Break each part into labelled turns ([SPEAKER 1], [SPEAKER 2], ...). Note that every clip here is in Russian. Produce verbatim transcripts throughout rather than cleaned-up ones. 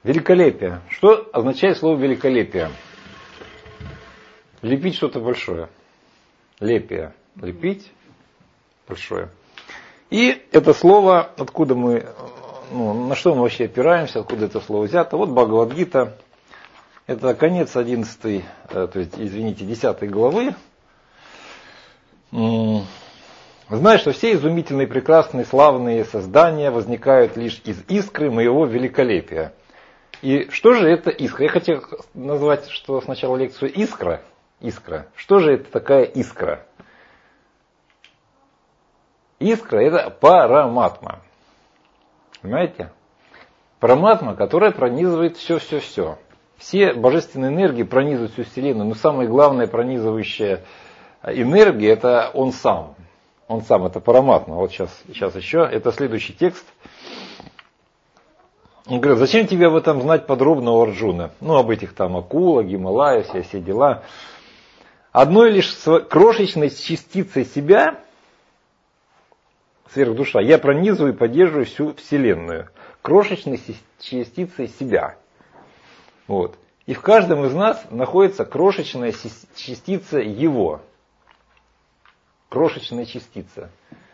[SPEAKER 1] Великолепие. Что означает слово великолепие? Лепить что-то большое. Лепие. Лепить большое. И это слово, откуда мы, ну, на что мы вообще опираемся, откуда это слово взято? Вот Бхагавад-гита. Это конец одиннадцатой, то есть, извините, десятой главы. Знаешь, что все изумительные, прекрасные, славные создания возникают лишь из искры моего великолепия. И что же это искра? Я хотел назвать, что сначала лекцию искра. Искра. Что же это такая искра? Искра – это параматма. Понимаете? Параматма, которая пронизывает все-все-все. Все божественные энергии пронизывают всю Вселенную. Но самая главная пронизывающая энергия – это он сам. Он сам, это параматма. Вот сейчас, сейчас еще. Это следующий текст. Он говорит, зачем тебе об этом знать подробно, у Арджуна? Ну, об этих там акулах, Гималаях, все, все дела. Одной лишь крошечной частицей себя, сверхдуша, я пронизываю и поддерживаю всю Вселенную. Крошечной частицей себя. Вот. И в каждом из нас находится крошечная частица его. Крошечная частица.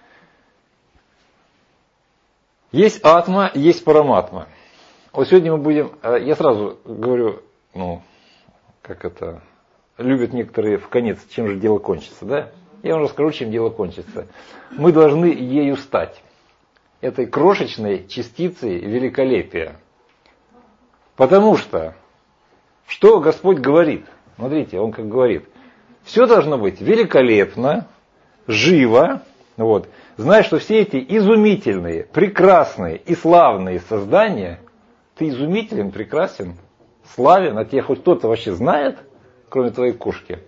[SPEAKER 1] Есть атма, есть параматма. Вот сегодня мы будем, я сразу говорю, ну, как это, любят некоторые в конец, чем же дело кончится, да? Я вам расскажу, чем дело кончится. Мы должны ею стать. Этой крошечной частицей великолепия. Потому что, что Господь говорит? Смотрите, Он как говорит. Все должно быть великолепно, живо. Вот. Знаешь, что все эти изумительные, прекрасные и славные создания, ты изумителен, прекрасен, славен, а тебя хоть кто-то вообще знает, кроме твоей кошки?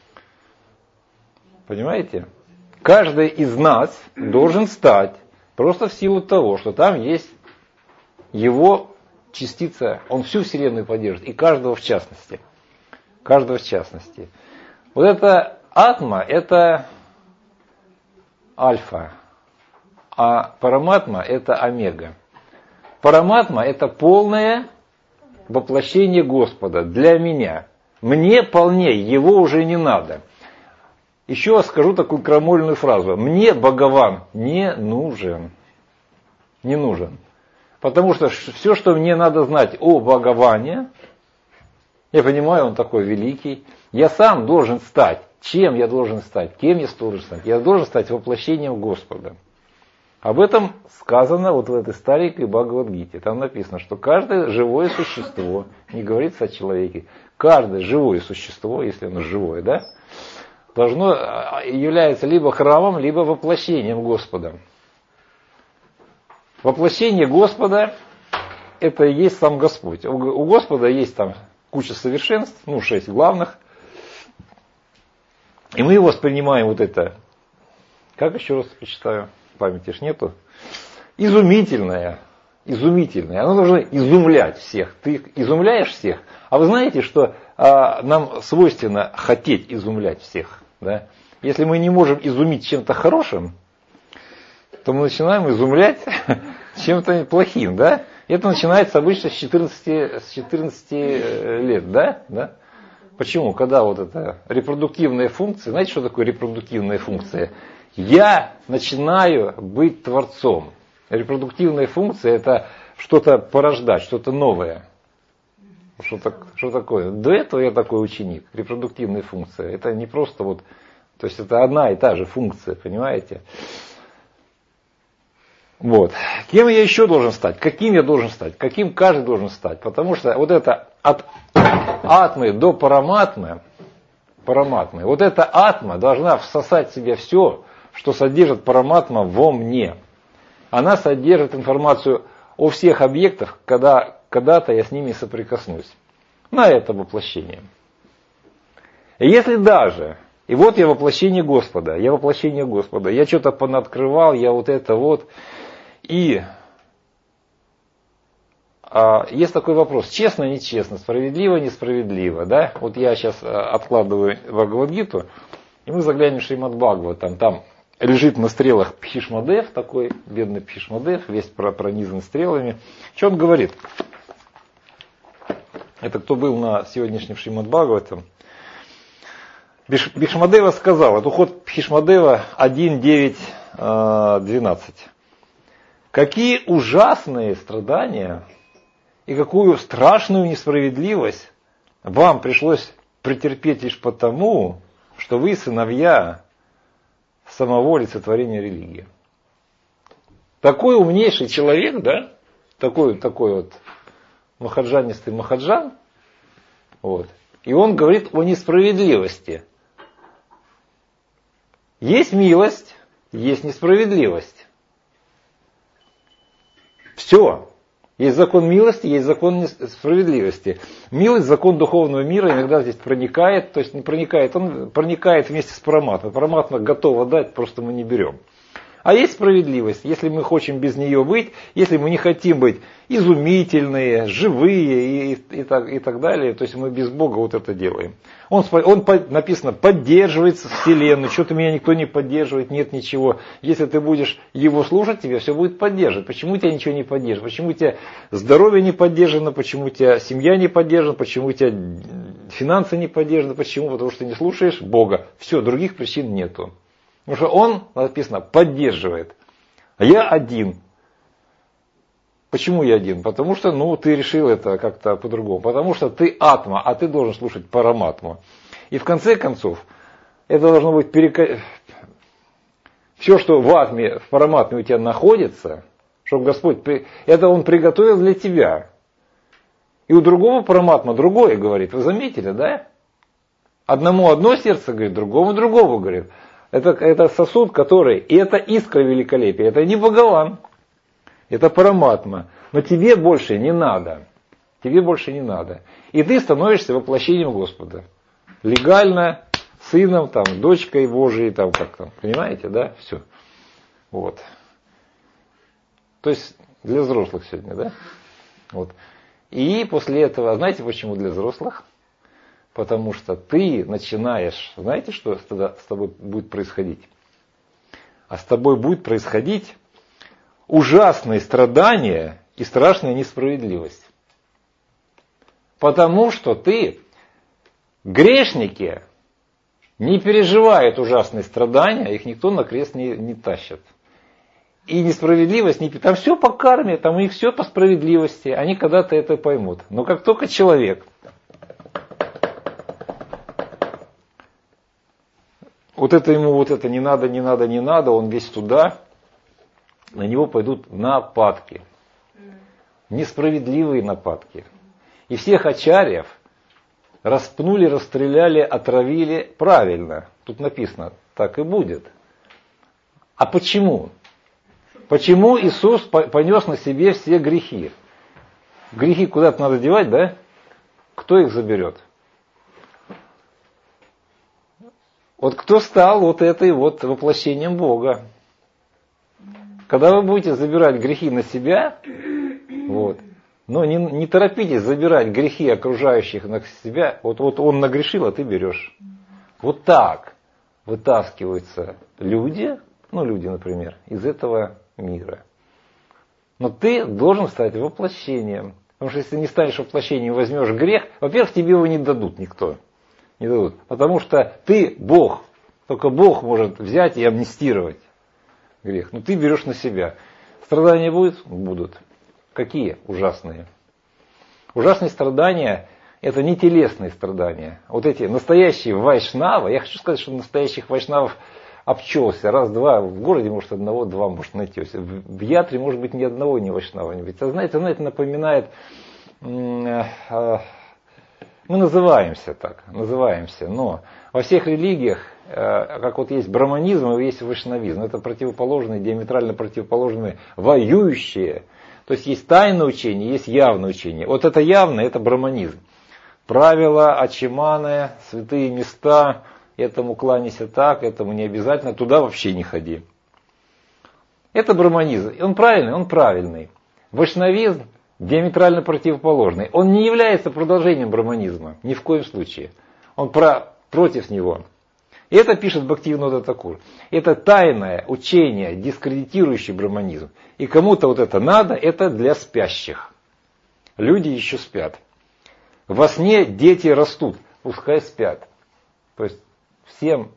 [SPEAKER 1] Понимаете? Каждый из нас должен стать просто в силу того, что там есть его частица, он всю Вселенную поддержит, и каждого в частности. Каждого в частности. Вот это атма, это альфа, а параматма это омега. Параматма это полное воплощение Господа для меня. Мне полней, его уже не надо. Еще скажу такую крамольную фразу. Мне Бхагаван не нужен. Не нужен. Потому что все, что мне надо знать о Бхагаване, я понимаю, он такой великий, я сам должен стать. Чем я должен стать? Кем я должен стать? Я должен стать воплощением Господа. Об этом сказано вот в этой старенькой Бхагавад-гите. Там написано, что каждое живое существо, не говорится о человеке, каждое живое существо, если оно живое, да, должно является либо храмом, либо воплощением Господа. Воплощение Господа – это и есть сам Господь. У Господа есть там куча совершенств, ну, шесть главных. И мы его воспринимаем вот это, как еще раз прочитаю, памяти ж нету, изумительное, изумительное. Оно должно изумлять всех. Ты изумляешь всех. А вы знаете, что а, нам свойственно хотеть изумлять всех. Да? Если мы не можем изумить чем-то хорошим, то мы начинаем изумлять чем-то плохим. Да? Это начинается обычно с четырнадцати, с четырнадцати лет. Да? Да? Почему? Когда вот эта репродуктивная функция, знаете, что такое репродуктивная функция? Я начинаю быть творцом. Репродуктивная функция – это что-то порождать, что-то новое. Что, так, что такое? До этого я такой ученик. Репродуктивная функция. Это не просто вот, то есть это одна и та же функция, понимаете? Вот. Кем я еще должен стать? Каким я должен стать? Каким каждый должен стать? Потому что вот это от атмы до параматмы, параматмы, вот эта атма должна всосать в себя все, что содержит параматма во мне. Она содержит информацию о всех объектах, когда когда-то я с ними соприкоснусь. На это воплощение. И если даже, и вот я воплощение Господа, я воплощение Господа, я что-то понаоткрывал, я вот это вот, и а, есть такой вопрос, честно, нечестно, справедливо, несправедливо, да? Вот я сейчас откладываю Бхагавад-гиту, и мы заглянем в Шримад Бхагаватам, там лежит на стрелах Пхишмадев, такой бедный Пхишмадев, весь пронизан стрелами. Что он говорит? Это кто был на сегодняшнем Шримад Бхагаватам. Бхишмадева сказал, это уход Бхишмадева один девять двенадцать. Какие ужасные страдания и какую страшную несправедливость вам пришлось претерпеть лишь потому, что вы сыновья самого олицетворения религии. Такой умнейший человек, да, такой, такой вот махаджанистый махаджан, вот, и он говорит о несправедливости. Есть милость, есть несправедливость. Все. Есть закон милости, есть закон справедливости. Милость, закон духовного мира иногда здесь проникает, то есть не проникает, он проникает вместе с параматмой. Параматма готова дать, просто мы не берем. А есть справедливость. Если мы хотим без нее быть, если мы не хотим быть изумительные, живые и, и, так, и так далее, то есть мы без Бога вот это делаем. Он, он написано, поддерживает Вселенную, что-то меня никто не поддерживает, нет ничего. Если ты будешь его слушать, тебе все будет поддерживать. Почему тебя ничего не поддерживает? Почему у тебя здоровье не поддержано? Почему у тебя семья не поддержана? Почему у тебя финансы не поддержаны? Почему? Потому что ты не слушаешь Бога. Все, других причин нету. Потому что он, написано, поддерживает. А я один. Почему я один? Потому что, ну, ты решил это как-то по-другому. Потому что ты атма, а ты должен слушать параматму. И в конце концов, это должно быть перека... все, что в атме, в параматме у тебя находится, чтобы Господь, это Он приготовил для тебя. И у другого параматма другое говорит. Вы заметили, да? Одному одно сердце говорит, другому другого говорит. Это, это сосуд, который, и это искра великолепия, это не Бхагаван, это параматма. Но тебе больше не надо. Тебе больше не надо. И ты становишься воплощением Господа. Легально, сыном, там, дочкой Божией, там, как там. Понимаете, да? Все. Вот. То есть для взрослых сегодня, да? Вот. И после этого, знаете почему для взрослых? Потому что ты начинаешь, знаете, что тогда с тобой будет происходить? А с тобой будет происходить ужасные страдания и страшная несправедливость. Потому что ты, грешники, не переживают ужасные страдания, их никто на крест не, не тащит. И несправедливость, не, там все по карме, там у них все по справедливости, они когда-то это поймут. Но как только человек... Вот это ему, вот это не надо, не надо, не надо, он весь туда, на него пойдут нападки. Несправедливые нападки. И всех ачарьев распнули, расстреляли, отравили правильно. Тут написано, так и будет. А почему? Почему Иисус понес на себе все грехи? Грехи куда-то надо девать, да? Кто их заберет? Вот кто стал вот этой вот воплощением Бога. Когда вы будете забирать грехи на себя, вот, но не, не торопитесь забирать грехи окружающих на себя, вот, вот он нагрешил, а ты берешь. Вот так вытаскиваются люди, ну люди, например, из этого мира. Но ты должен стать воплощением. Потому что если ты не станешь воплощением и возьмешь грех, во-первых, тебе его не дадут никто. Не дадут. Потому что ты Бог. Только Бог может взять и амнистировать грех. Но ты берешь на себя. Страдания будут? Будут. Какие ужасные? Ужасные страдания – это не телесные страдания. Вот эти настоящие вайшнавы, я хочу сказать, что настоящих вайшнавов обчелся. Раз-два, в городе, может, одного-два, может, найти. В Ятре, может быть, ни одного не вайшнава не быть. А знаете, знаете, напоминает... Мы называемся так, называемся, но во всех религиях, как вот есть браманизм и есть вайшнавизм, это противоположные, диаметрально противоположные, воюющие. То есть есть тайное учение, есть явное учение. Вот это явное, это браманизм. Правила, ачиманы, святые места, этому кланяйся так, этому не обязательно, туда вообще не ходи. Это браманизм. Он правильный, он правильный. Вайшнавизм диаметрально противоположный. Он не является продолжением браманизма, ни в коем случае. Он про, против него. И это пишет Бхактивинода Такур. Это тайное учение, дискредитирующее браманизм. И кому-то вот это надо, это для спящих. Люди еще спят. Во сне дети растут, пускай спят. То есть всем,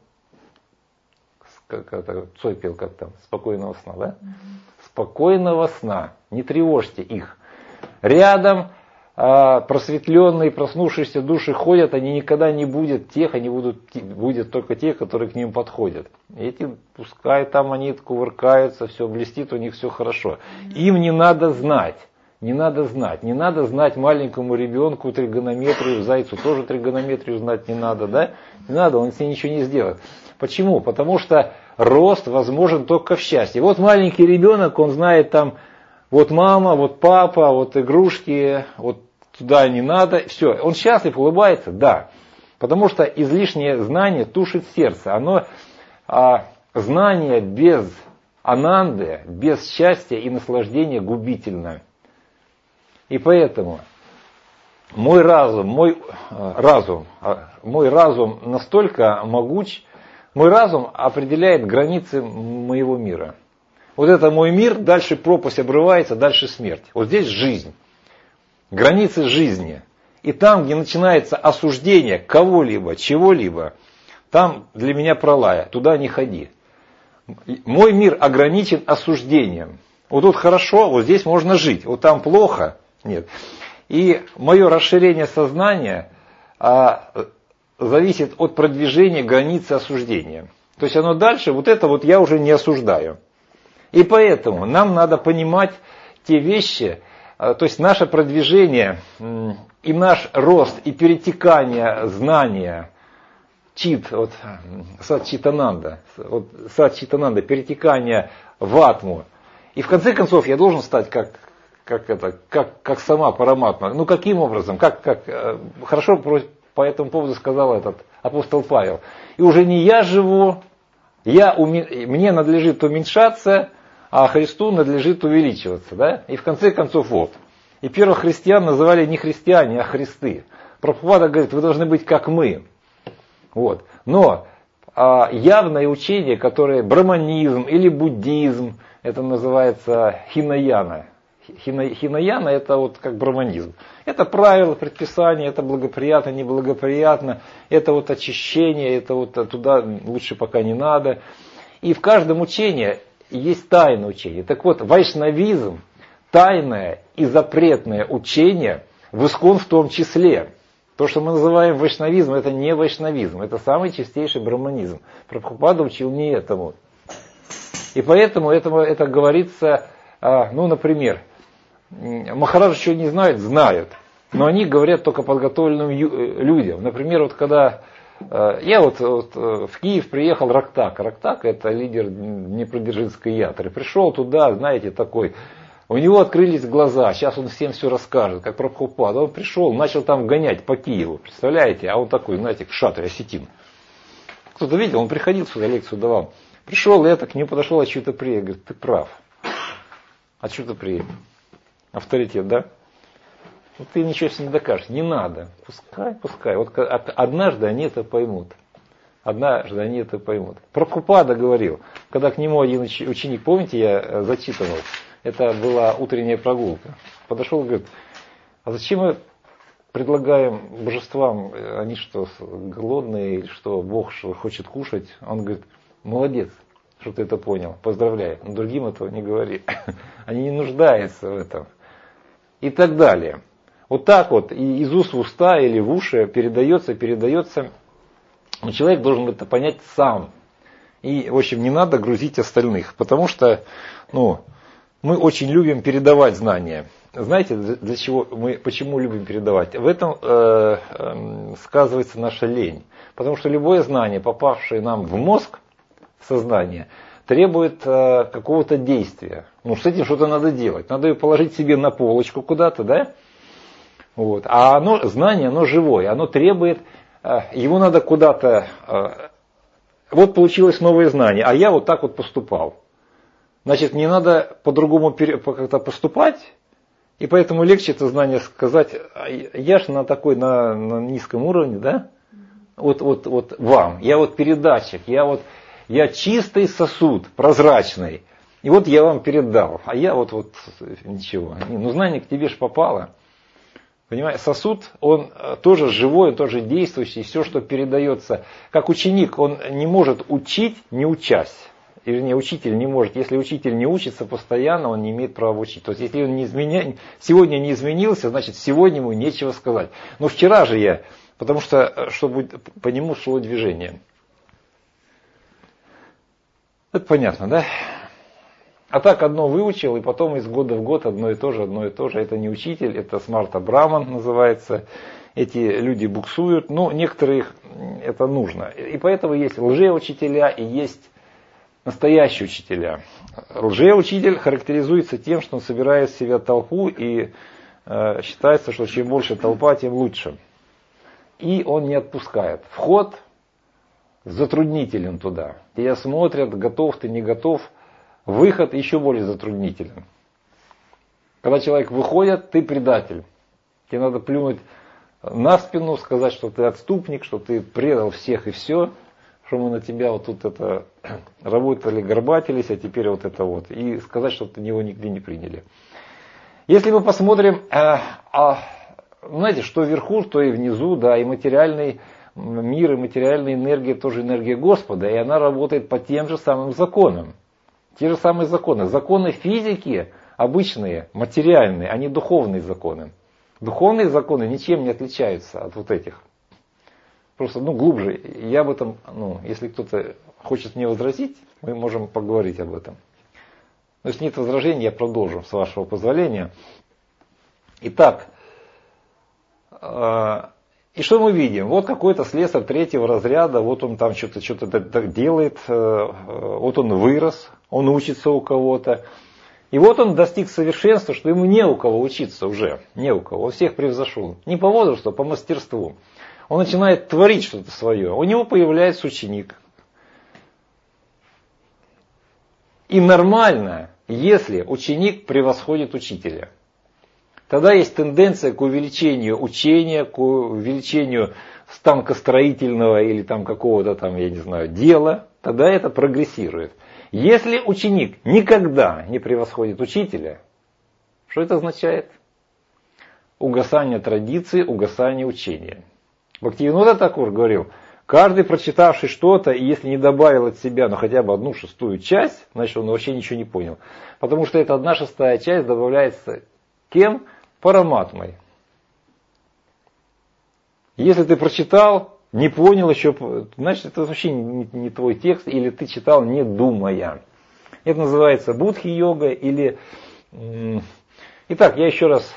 [SPEAKER 1] как это, Цой пел, как там, спокойного сна, да? Mm-hmm. Спокойного сна, не тревожьте их. Рядом а, просветленные, проснувшиеся души ходят, они никогда не будут тех, они будут, будет только те, которые к ним подходят. Эти, пускай там они кувыркаются, все блестит, у них все хорошо. Им не надо знать. Не надо знать. Не надо знать маленькому ребенку тригонометрию, зайцу тоже тригонометрию знать не надо, да? Не надо, он с ней ничего не сделает. Почему? Потому что рост возможен только в счастье. Вот маленький ребенок, он знает там, вот мама, вот папа, вот игрушки, вот туда не надо. Все, он счастлив, улыбается, да. Потому что излишнее знание тушит сердце. Оно, а, знание без ананды, без счастья и наслаждения губительно. И поэтому мой разум, мой разум, мой разум настолько могуч, мой разум определяет границы моего мира. Вот это мой мир, дальше пропасть обрывается, дальше смерть. Вот здесь жизнь, границы жизни. И там, где начинается осуждение кого-либо, чего-либо, там для меня пролая, туда не ходи. Мой мир ограничен осуждением. Вот тут хорошо, вот здесь можно жить, вот там плохо. Нет. И мое расширение сознания а, зависит от продвижения границы осуждения. То есть оно дальше, вот это вот я уже не осуждаю. И поэтому нам надо понимать те вещи, а, то есть наше продвижение и наш рост и перетекание знания, чит, вот, сад читананда, вот, сад читананда, перетекание в атму. И в конце концов я должен стать как... Как, это, как, как сама Параматма. Ну каким образом? Как, как, хорошо по этому поводу сказал этот апостол Павел. И уже не я живу, я, мне надлежит уменьшаться, а Христу надлежит увеличиваться. Да? И в конце концов вот. И первых христиан называли не христиане, а христы. Прабхупада говорит, вы должны быть как мы. Вот. Но а, явное учение, которое браманизм или буддизм, это называется хинаяна. Хинаяна это вот как браманизм. Это правила, предписания, это благоприятно, неблагоприятно, это вот очищение, это вот туда лучше пока не надо. И в каждом учении есть тайное учение. Так вот, вайшнавизм, тайное и запретное учение, в искон в том числе. То, что мы называем вайшнавизм, это не вайшнавизм, это самый чистейший браманизм. Прабхупада учил не этому. И поэтому этому, это говорится, ну, например, Махарадж еще не знают, знают. Но они говорят только подготовленным людям. Например, вот когда я вот, вот в Киев приехал Рактак. Рактак это лидер Днепродзержинской ятры. Пришел туда, знаете, такой. У него открылись глаза. Сейчас он всем все расскажет, как Прабхупада. Он пришел, начал там гонять по Киеву. Представляете? А он такой, знаете, кшатри, осетин. Кто-то видел, он приходил сюда, лекцию давал. Пришел это, к нему подошел Ачютаприя. Говорит, ты прав. Ачютаприя. Авторитет, да? Вот ты ничего себе не докажешь. Не надо. Пускай, пускай. Вот однажды они это поймут. Однажды они это поймут. Прабхупада говорил, когда к нему один ученик, помните, я зачитывал, это была утренняя прогулка. Подошел и говорит, а зачем мы предлагаем божествам, они что, голодные, или что, Бог что, хочет кушать? Он говорит, молодец, что ты это понял, поздравляю. Но другим этого не говори. Они не нуждаются в этом. И так далее. Вот так вот и из уст в уста или в уши передается, передается. Но человек должен это понять сам. И, в общем, не надо грузить остальных. Потому что, ну, мы очень любим передавать знания. Знаете, для чего мы, почему любим передавать? В этом э, э, сказывается наша лень. Потому что любое знание, попавшее нам в мозг, в сознание, требует э, какого-то действия. Ну, с этим что-то надо делать. Надо ее положить себе на полочку куда-то, да? Вот. А оно, знание, оно живое, оно требует, э, его надо куда-то... Э, вот получилось новое знание, а я вот так вот поступал. Значит, мне надо по-другому как-то поступать, и поэтому легче это знание сказать. Я же на такой, на, на низком уровне, да? Вот, вот, вот вам. Я вот передатчик, я вот... Я чистый сосуд, прозрачный. И вот я вам передал. А я вот, вот ничего. Ну, знание к тебе ж попало. Понимаете, сосуд, он тоже живой, он тоже действующий, все, что передается. Как ученик, он не может учить, не учась. Вернее, учитель не может. Если учитель не учится постоянно, он не имеет права учить. То есть, если он не изменя... сегодня не изменился, значит, сегодня ему нечего сказать. Но вчера же я, потому что, чтобы по нему шло движение. Это понятно, да? А так одно выучил, и потом из года в год одно и то же, одно и то же. Это не учитель, это смарта браман называется. Эти люди буксуют, но некоторые их это нужно. И поэтому есть лжеучителя и есть настоящие учителя. Лжеучитель характеризуется тем, что он собирает в себя толпу и э, считается, что чем больше толпа, тем лучше. И он не отпускает. Вход затруднителен туда. Тебя смотрят, готов ты, не готов. Выход еще более затруднителен. Когда человек выходит, ты предатель. Тебе надо плюнуть на спину, сказать, что ты отступник, что ты предал всех и все, что мы на тебя вот тут это работали, горбатились, а теперь вот это вот. И сказать, что ты его нигде не приняли. Если мы посмотрим, э, э, знаете, что вверху, что и внизу, да, и материальный мир, и материальная энергия тоже энергия Господа, и она работает по тем же самым законам. Те же самые законы. Законы физики обычные, материальные, они духовные законы. Духовные законы ничем не отличаются от вот этих. Просто, ну, глубже. Я об этом, ну, если кто-то хочет мне возразить, мы можем поговорить об этом. Но если нет возражений, я продолжу, с вашего позволения. Итак, э, и что мы видим? Вот какой-то слесарь третьего разряда, вот он там что-то что-то делает, э, вот он вырос, он учится у кого-то. И вот он достиг совершенства, что ему не у кого учиться уже. Не у кого. Он всех превзошел. Не по возрасту, а по мастерству. Он начинает творить что-то свое. У него появляется ученик. И нормально, если ученик превосходит учителя. Тогда есть тенденция к увеличению учения, к увеличению станкостроительного или там какого-то там, я не знаю, дела. Тогда это прогрессирует. Если ученик никогда не превосходит учителя, что это означает? Угасание традиции, угасание учения. Бхактивинода Такур говорил, каждый, прочитавший что-то, и если не добавил от себя, ну хотя бы одну шестую часть, значит он вообще ничего не понял. Потому что эта одна шестая часть добавляется кем? Параматмой. Если ты прочитал, не понял еще, значит это вообще не, не твой текст, или ты читал не думая. Это называется будхи-йога или... Итак, я еще раз...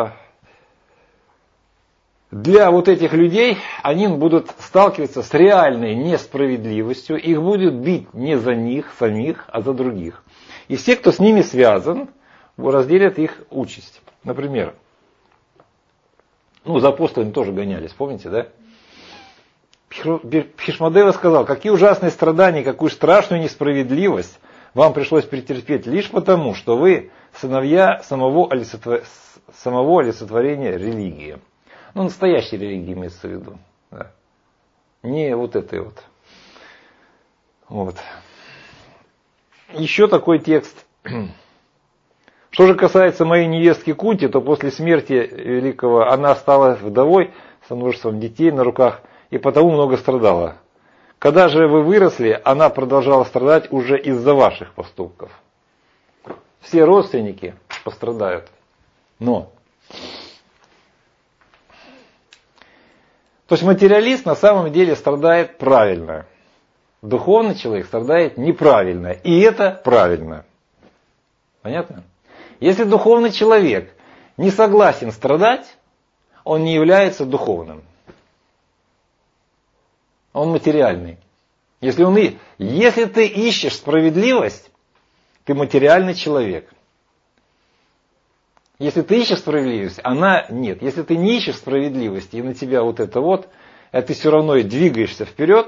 [SPEAKER 1] Для вот этих людей они будут сталкиваться с реальной несправедливостью, их будут бить не за них самих, а за других. И все, кто с ними связан, разделят их участь. Например, ну за апостолами тоже гонялись, помните, да? Бхишмадева сказал, какие ужасные страдания, какую страшную несправедливость вам пришлось претерпеть лишь потому, что вы сыновья самого, олицетвор... самого олицетворения религии. Ну, настоящей религии имеется в виду. Да. Не вот этой вот. Вот. Еще такой текст. Что же касается моей невестки Кунти, то после смерти великого она стала вдовой со множеством детей на руках и потому много страдала. Когда же вы выросли, она продолжала страдать уже из-за ваших поступков. Все родственники пострадают. Но... То есть материалист на самом деле страдает правильно. Духовный человек страдает неправильно. И это правильно. Понятно? Если духовный человек не согласен страдать, он не является духовным. Он материальный. Если, он и... Если ты ищешь справедливость, ты материальный человек. Если ты ищешь справедливость, она нет. Если ты не ищешь справедливости, и на тебя вот это вот, а ты все равно и двигаешься вперед,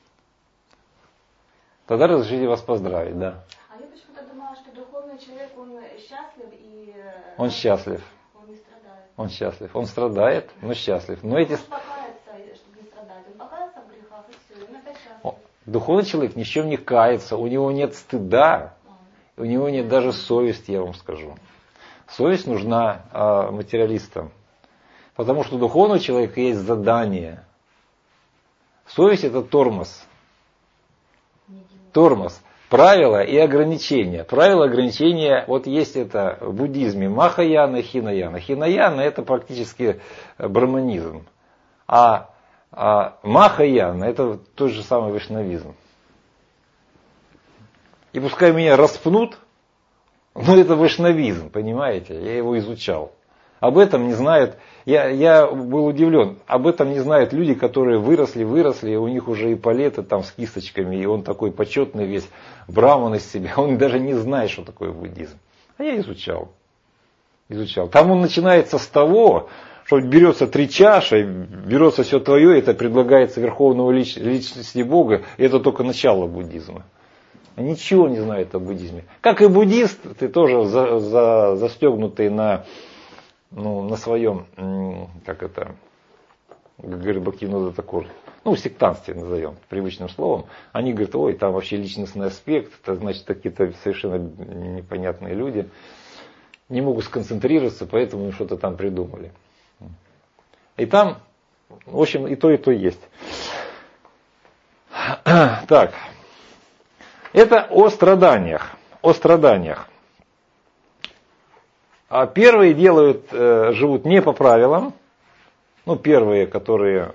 [SPEAKER 1] тогда разрешите вас поздравить, да.
[SPEAKER 2] А я почему-то думала, что духовный человек, он счастлив и...
[SPEAKER 1] Он счастлив.
[SPEAKER 2] Он не страдает.
[SPEAKER 1] Он счастлив. Он страдает, но счастлив. Но эти...
[SPEAKER 2] Он покается, чтобы не страдать. Он покается в грехах, и все, и он опять счастлив.
[SPEAKER 1] Духовный человек ни в чем не кается, у него нет стыда, а. у него нет даже совести, я вам скажу. Совесть нужна а, материалистам. Потому что у духовного человека есть задание. Совесть это тормоз. Тормоз. Правила и ограничения. Правила и ограничения, вот есть это в буддизме Махаяна и Хинаяна. Хинаяна это практически брахманизм. А, а Махаяна это тот же самый вайшнавизм. И пускай меня распнут, но это вайшнавизм, понимаете? Я его изучал. Об этом не знают, я, я был удивлен, об этом не знают люди, которые выросли, выросли, у них уже эполеты там с кисточками, и он такой почетный весь, браман из себя, он даже не знает, что такое буддизм. А я изучал, изучал. Там он начинается с того, что берется три чаши, берется все твое, это предлагается Верховного лич, Личности Бога, и это только начало буддизма. Ничего не знает о буддизме. Как и буддист, ты тоже за, за, застегнутый на... Ну, на своем, как это, говорит Бхактивинода Тхакур, ну, сектантстве назовем, привычным словом, они говорят, ой, там вообще личностный аспект, это значит, какие-то совершенно непонятные люди не могут сконцентрироваться, поэтому что-то там придумали. И там, в общем, и то, и то есть. Так, это о страданиях, о страданиях. А первые делают, э, живут не по правилам. Ну, первые, которые,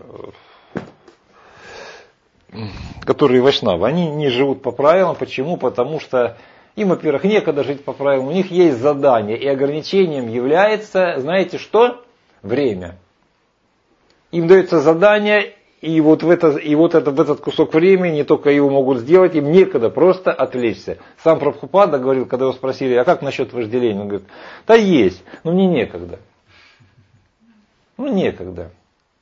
[SPEAKER 1] которые вайшнавы, они не живут по правилам. Почему? Потому что им, во-первых, некогда жить по правилам. У них есть задание. И ограничением является, знаете что? Время. Им дается задание, и вот, в это, и вот это, в этот кусок времени не только его могут сделать, им некогда просто отвлечься. Сам Прабхупада говорил, когда его спросили, а как насчет вожделения? Он говорит, да есть, но мне некогда. Ну некогда.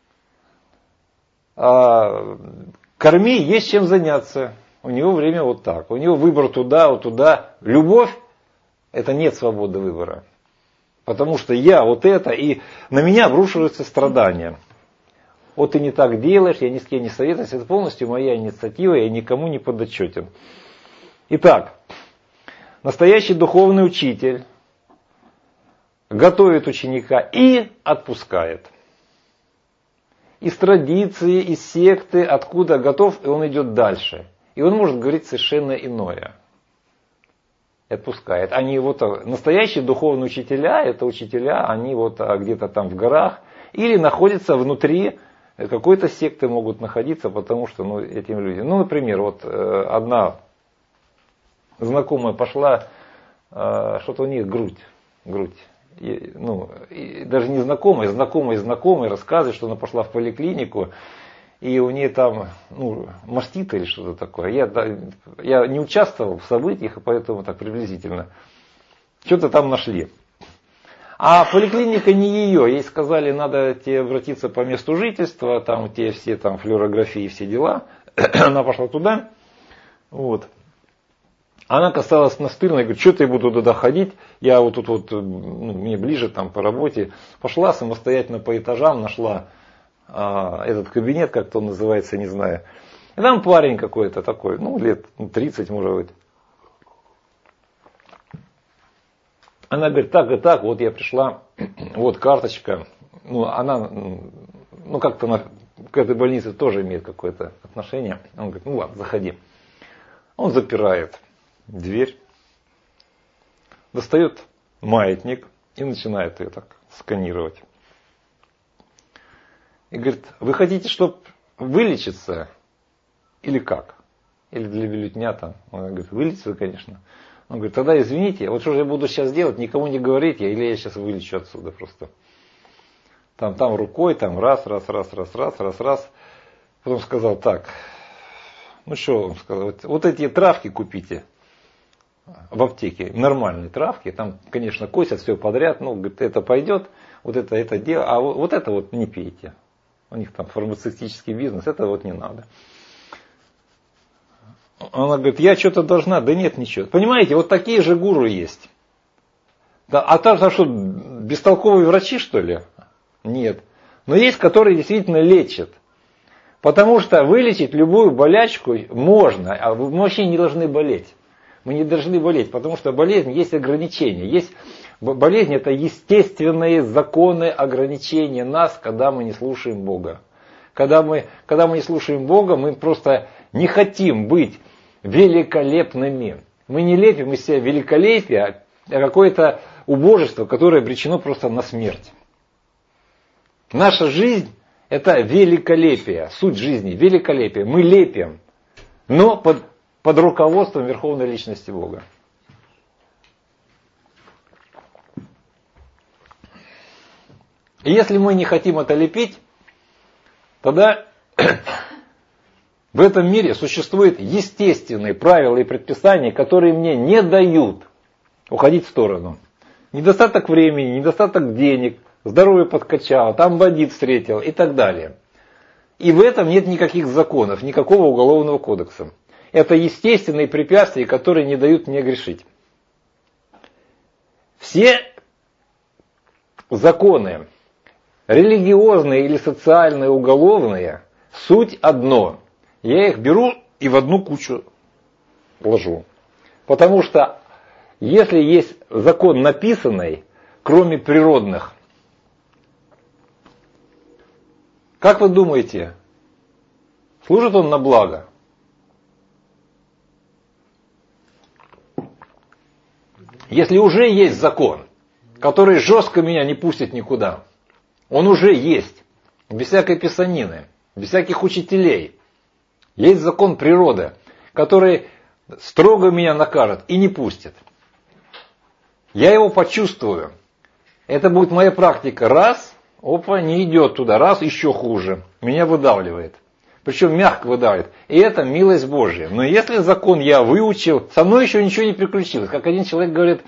[SPEAKER 1] А корми есть чем заняться. У него время вот так. У него выбор туда, вот туда. Любовь, это нет свободы выбора. Потому что я вот это, и на меня обрушиваются страдания. Вот ты не так делаешь, я ни с кем не советуюсь, это полностью моя инициатива, я никому не подотчетен. Итак, настоящий духовный учитель готовит ученика и отпускает. Из традиции, из секты, откуда готов, и он идет дальше. И он может говорить совершенно иное. И отпускает. Они вот, настоящие духовные учителя, это учителя, они вот где-то там в горах, или находятся внутри какой-то секты, могут находиться, потому что ну, этим людям. Ну, например, вот э, одна знакомая пошла, э, что-то у них грудь, грудь. И, ну, и даже не знакомая, знакомая знакомая рассказывает, что она пошла в поликлинику, и у нее там ну, мастит или что-то такое. Я, я не участвовал в событиях, и поэтому так приблизительно. Что-то там нашли. А поликлиника не ее. Ей сказали, надо тебе обратиться по месту жительства, там у тебя все там флюорографии, все дела. Она пошла туда. Вот. Она касалась настырной, говорит, что-то я буду туда ходить, я вот тут вот, ну, мне ближе там по работе. Пошла самостоятельно по этажам, нашла а, этот кабинет, как-то он называется, не знаю. И там парень какой-то такой, ну лет тридцать может быть. Она говорит, так и так, вот я пришла, вот карточка. Ну, она, ну как-то она к этой больнице тоже имеет какое-то отношение. Он говорит, ну ладно, заходи. Он запирает дверь, достает маятник и начинает ее так сканировать. И говорит, вы хотите, чтобы вылечиться или как? Или для бюллетня там? Он говорит, вылечиться, конечно. Он говорит, тогда извините, вот что же я буду сейчас делать, никому не говорить, или я сейчас вылечу отсюда просто. Там, там рукой, там раз, раз, раз, раз, раз, раз, раз. Потом сказал, так, ну что, он сказал, вот, вот эти травки купите в аптеке, нормальные травки, там, конечно, косят все подряд, ну, говорит, это пойдет, вот это, это дело, а вот, вот это вот не пейте. У них там фармацевтический бизнес, это вот не надо. Она говорит, я что-то должна, да нет ничего. Понимаете, вот такие же гуру есть. Да, а там, там что, бестолковые врачи, что ли? Нет. Но есть, которые действительно лечат. Потому что вылечить любую болячку можно, а мы вообще не должны болеть. Мы не должны болеть, потому что болезнь есть ограничения. Есть Болезнь — это естественные законы ограничения нас, когда мы не слушаем Бога. Когда мы, когда мы не слушаем Бога, мы просто не хотим быть великолепными. Мы не лепим из себя великолепие, а какое-то убожество, которое обречено просто на смерть. Наша жизнь — это великолепие, суть жизни, великолепие. Мы лепим, но под, под руководством Верховной Личности Бога. И если мы не хотим это лепить, тогда в этом мире существуют естественные правила и предписания, которые мне не дают уходить в сторону. Недостаток времени, недостаток денег, здоровье подкачало, там бандит встретил и так далее. И в этом нет никаких законов, никакого уголовного кодекса. Это естественные препятствия, которые не дают мне грешить. Все законы, религиозные или социальные, уголовные, суть одно. Я их беру и в одну кучу ложу. Потому что если есть закон написанный, кроме природных, как вы думаете, служит он на благо? Если уже есть закон, который жестко меня не пустит никуда, он уже есть, без всякой писанины, без всяких учителей. Есть закон природы, который строго меня накажет и не пустит. Я его почувствую. Это будет моя практика. Раз, опа, не идет туда. Раз, еще хуже. Меня выдавливает. Причем мягко выдавливает. И это милость Божья. Но если закон я выучил, со мной еще ничего не приключилось. Как один человек говорит: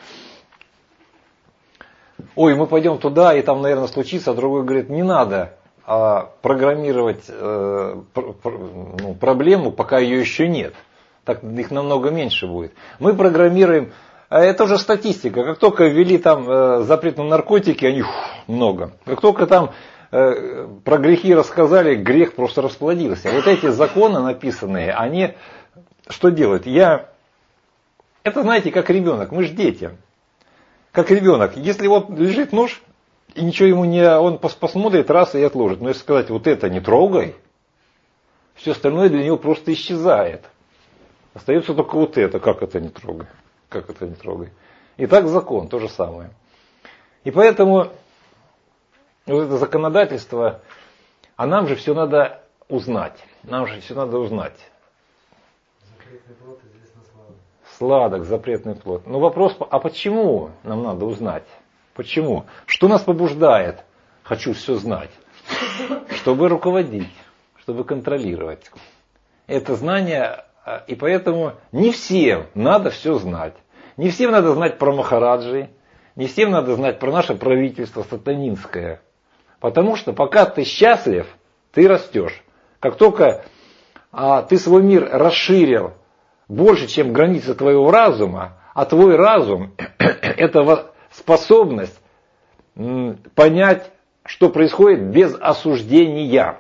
[SPEAKER 1] ой, мы пойдем туда, и там, наверное, случится. А другой говорит: не надо а, программировать э, пр- пр- ну, проблему, пока ее еще нет. Так их намного меньше будет. Мы программируем. Это уже статистика. Как только ввели там э, запрет на наркотики, они фу, много. Как только там э, про грехи рассказали, грех просто расплодился. Вот эти законы написанные, они что делают? Я, это знаете, как ребенок. Мы же дети. Как ребенок. Если вот лежит нож, и ничего ему не... Он посмотрит раз и отложит. Но если сказать: вот это не трогай, все остальное для него просто исчезает. Остается только вот это. Как это не трогай? Как это не трогай? И так закон, то же самое. И поэтому вот это законодательство, а нам же все надо узнать. Нам же все надо узнать.
[SPEAKER 3] Запретный плод известно сладок.
[SPEAKER 1] Сладок, запретный плод. Но вопрос, а почему нам надо узнать? Почему? Что нас побуждает? Хочу все знать. Чтобы руководить, чтобы контролировать. Это знание... И поэтому не всем надо все знать. Не всем надо знать про Махараджи, не всем надо знать про наше правительство сатанинское. Потому что пока ты счастлив, ты растешь. Как только а, ты свой мир расширил больше, чем границы твоего разума, а твой разум – это способность м, понять, что происходит без осуждения.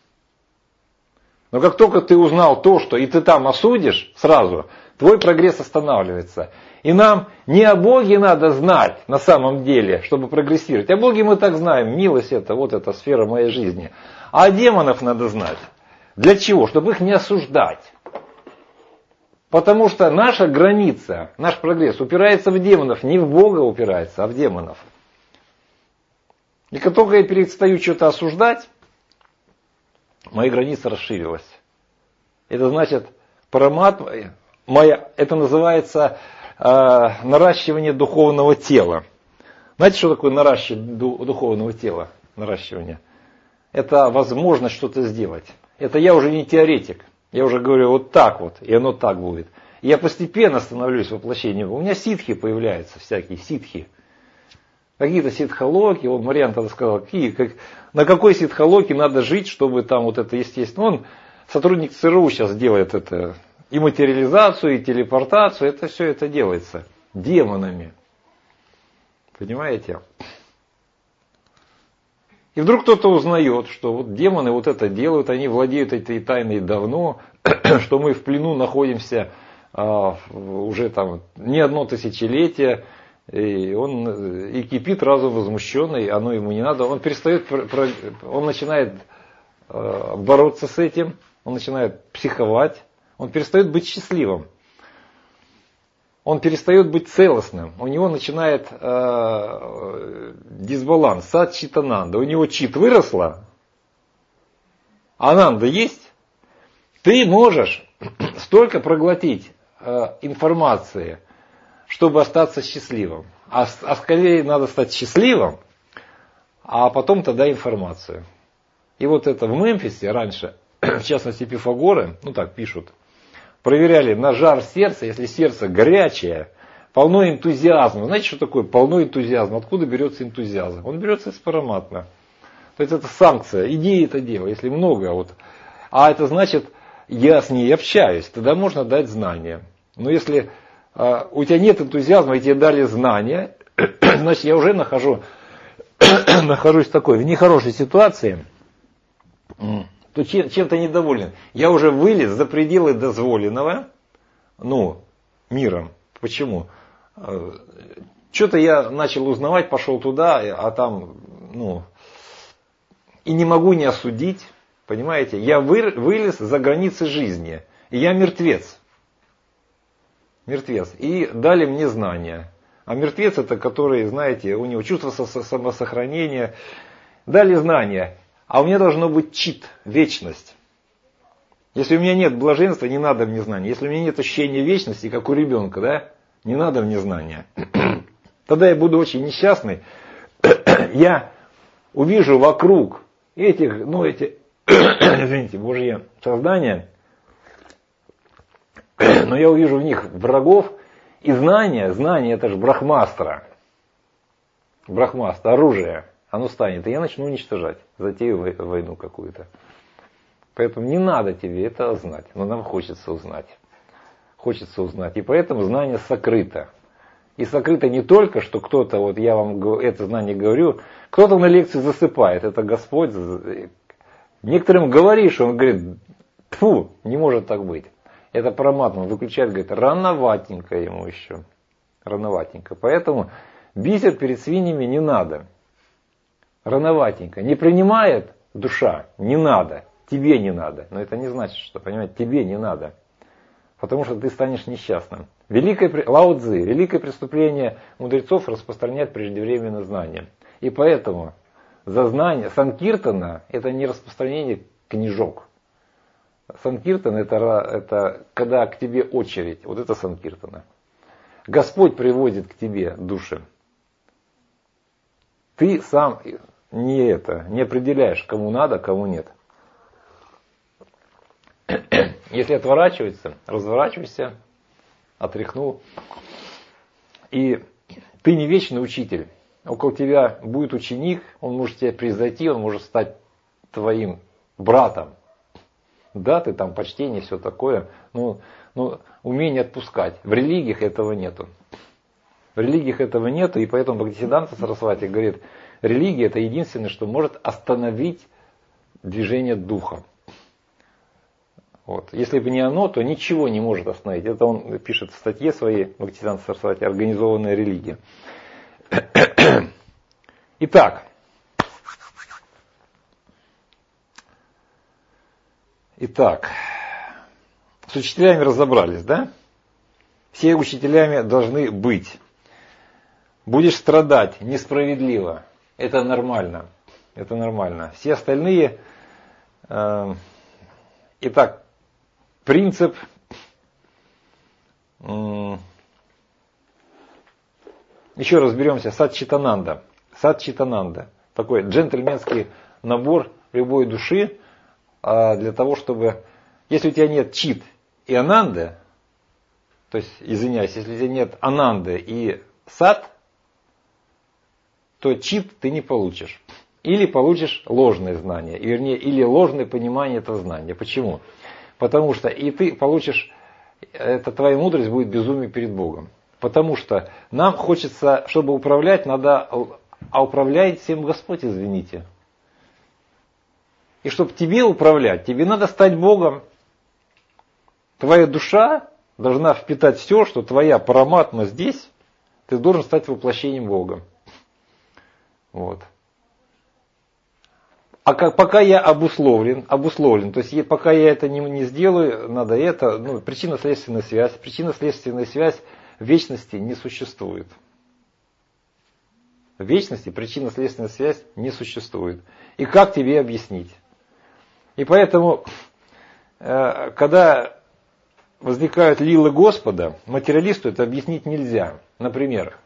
[SPEAKER 1] Но как только ты узнал то, что и ты там осудишь сразу, твой прогресс останавливается. И нам не о Боге надо знать на самом деле, чтобы прогрессировать. О Боге мы так знаем, милость это, вот эта сфера моей жизни. А о демонов надо знать. Для чего? Чтобы их не осуждать. Потому что наша граница, наш прогресс упирается в демонов, не в Бога упирается, а в демонов. И как только я перестаю что-то осуждать, моя граница расширилась. Это значит, параматма, моя, это называется э, наращивание духовного тела. Знаете, что такое наращивание духовного тела? Наращивание. Это возможность что-то сделать. Это я уже не теоретик. Я уже говорю вот так вот, и оно так будет. И я постепенно становлюсь воплощением. У меня ситхи появляются, всякие ситхи. Какие-то ситхолоки, вот Мариан тогда сказал, какие, как, на какой ситхолоке надо жить, чтобы там вот это естественно. Он, сотрудник ЦРУ сейчас делает это, и материализацию, и телепортацию, это все это делается демонами. Понимаете? И вдруг кто-то узнает, что вот демоны вот это делают, они владеют этой тайной давно, что мы в плену находимся а, уже там не одно тысячелетие, И он и кипит разум возмущенный, оно ему не надо. Он перестает, он начинает бороться с этим, он начинает психовать, он перестает быть счастливым. Он перестает быть целостным. У него начинает э, дисбаланс, сад читананда. У него чит выросла, ананда есть. Ты можешь столько проглотить э, информации, чтобы остаться счастливым. А, а скорее надо стать счастливым, а потом тогда информацию. И вот это в Мемфисе раньше, в частности Пифагоры, ну так пишут, проверяли на жар сердца, если сердце горячее, полно энтузиазма. Знаете, что такое полно энтузиазма? Откуда берется энтузиазм? Он берется из параматма. То есть это санкция, иди это делай, если много. Вот. А это значит, я с ней общаюсь, тогда можно дать знания. Но если а, у тебя нет энтузиазма, и тебе дали знания, значит я уже нахожу, нахожусь в такой, в нехорошей ситуации, то чем, чем-то недоволен. Я уже вылез за пределы дозволенного, ну, миром. Почему? Что-то я начал узнавать, пошел туда, а там, ну, и не могу не осудить, понимаете? Я вы, вылез за границы жизни, и я мертвец. Мертвец. И дали мне знания. А мертвец это, который, знаете, у него чувство самосохранения. Дали знания. А у меня должно быть чит, вечность. Если у меня нет блаженства, не надо мне знания. Если у меня нет ощущения вечности, как у ребенка, да, не надо мне знания. Тогда я буду очень несчастный. Я увижу вокруг этих, ну эти, извините, Божьи создания, но я увижу в них врагов, и знания, знания это же брахмастра. Брахмастра, оружие. Оно станет, и я начну уничтожать, затею войну какую-то. Поэтому не надо тебе это знать, но нам хочется узнать. Хочется узнать, и поэтому знание сокрыто. И сокрыто не только, что кто-то, вот я вам это знание говорю, кто-то на лекции засыпает, это Господь. Некоторым говоришь, он говорит, тьфу, не может так быть. Это параматма, он выключает, говорит, рановатенько ему еще, рановатенько. Поэтому бисер перед свиньями не надо. Рановатенько. Не принимает душа, не надо. Тебе не надо. Но это не значит, что, понимаете, тебе не надо. Потому что ты станешь несчастным. Великое, Лао Цзы, великое преступление мудрецов распространять преждевременное знание. И поэтому за знание, санкиртана это не распространение книжок. Санкиртана это, это когда к тебе очередь. Вот это санкиртана. Господь приводит к тебе души. Ты сам не это, не определяешь, кому надо, кому нет. Если отворачиваться, разворачивайся, отряхнул. И ты не вечный учитель. Около тебя будет ученик, он может тебя превзойти, он может стать твоим братом. Да, ты там почтение, все такое, но, но умение отпускать. В религиях этого нету. В религиях этого нету, и поэтому Бхактисиданта Сарасвати говорит, религия это единственное, что может остановить движение духа. Вот. Если бы не оно, то ничего не может остановить. Это он пишет в статье своей Бхактисиданта Сарасвати «Организованная религия». Итак, итак, с учителями разобрались, да? Все учителями должны быть. Будешь страдать несправедливо. Это нормально. Это нормально. Все остальные... Э, итак, принцип... Э, еще разберемся. Сад-читананда. Сад-читананда. Такой джентльменский набор любой души э, для того, чтобы... Если у тебя нет чит и ананды, то есть, извиняюсь, если у тебя нет ананды и сад, то чит ты не получишь. Или получишь ложное знание, вернее, или ложное понимание этого знания. Почему? Потому что и ты получишь, это твоя мудрость будет безумие перед Богом. Потому что нам хочется, чтобы управлять, надо, а управляет всем Господь, извините. И чтобы тебе управлять, тебе надо стать Богом. Твоя душа должна впитать все, что твоя параматма здесь, Ты должен стать воплощением Бога. Вот. А как, пока я обусловлен, обусловлен, то есть пока я это не, не сделаю, надо это, ну, причинно-следственная связь. Причинно-следственная связь в вечности не существует. В вечности причинно-следственная связь не существует. И как тебе объяснить? И поэтому, когда возникают лилы Господа, материалисту это объяснить нельзя. Например,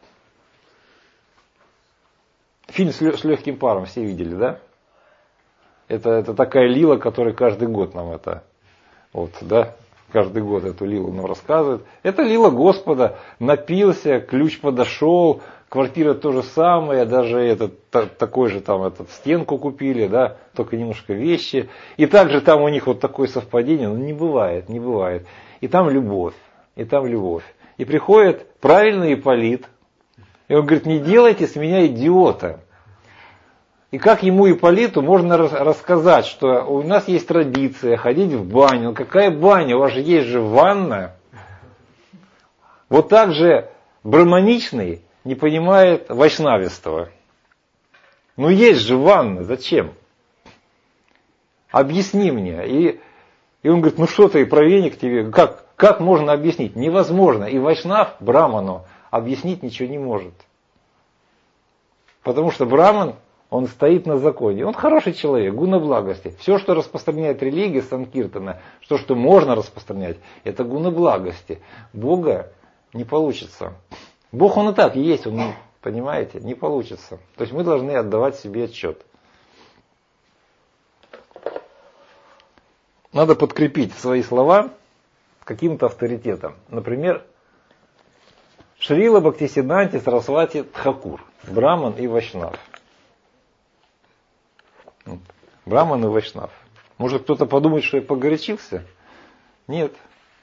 [SPEAKER 1] фильм с легким паром все видели, да? Это, это такая лила, которая каждый год нам это, вот, да, каждый год эту лилу нам рассказывает. Это лила Господа, напился, ключ подошел, квартира то же самое, даже этот, та, такой же там этот, стенку купили, да, только немножко вещи. И также там у них вот такое совпадение, ну не бывает, не бывает. И там любовь, и там любовь. И приходит правильный Ипполит, и он говорит, не делайте с меня идиота. И как ему, Ипполиту, можно рассказать, что у нас есть традиция ходить в баню. Ну какая баня? У вас же есть же ванна. Вот так же брахманичный не понимает вайшнавиства. Ну есть же ванна, зачем? Объясни мне. И, и он говорит, ну что ты, про веник тебе, как, как можно объяснить? Невозможно. И вайшнав браману объяснить ничего не может. Потому что браман, он стоит на законе. Он хороший человек, гуна благости. Все, что распространяет религия Санкиртана, что, что можно распространять, это гуна благости. Бога не получится. Бог он и так есть, он, понимаете, не получится. То есть мы должны отдавать себе отчет. Надо подкрепить свои слова каким-то авторитетом. Например, Шрила Бхактисиддханти Сарасвати Тхакур, браман и вайшнав. Браман и вайшнав. Может кто-то подумает, что я погорячился? Нет.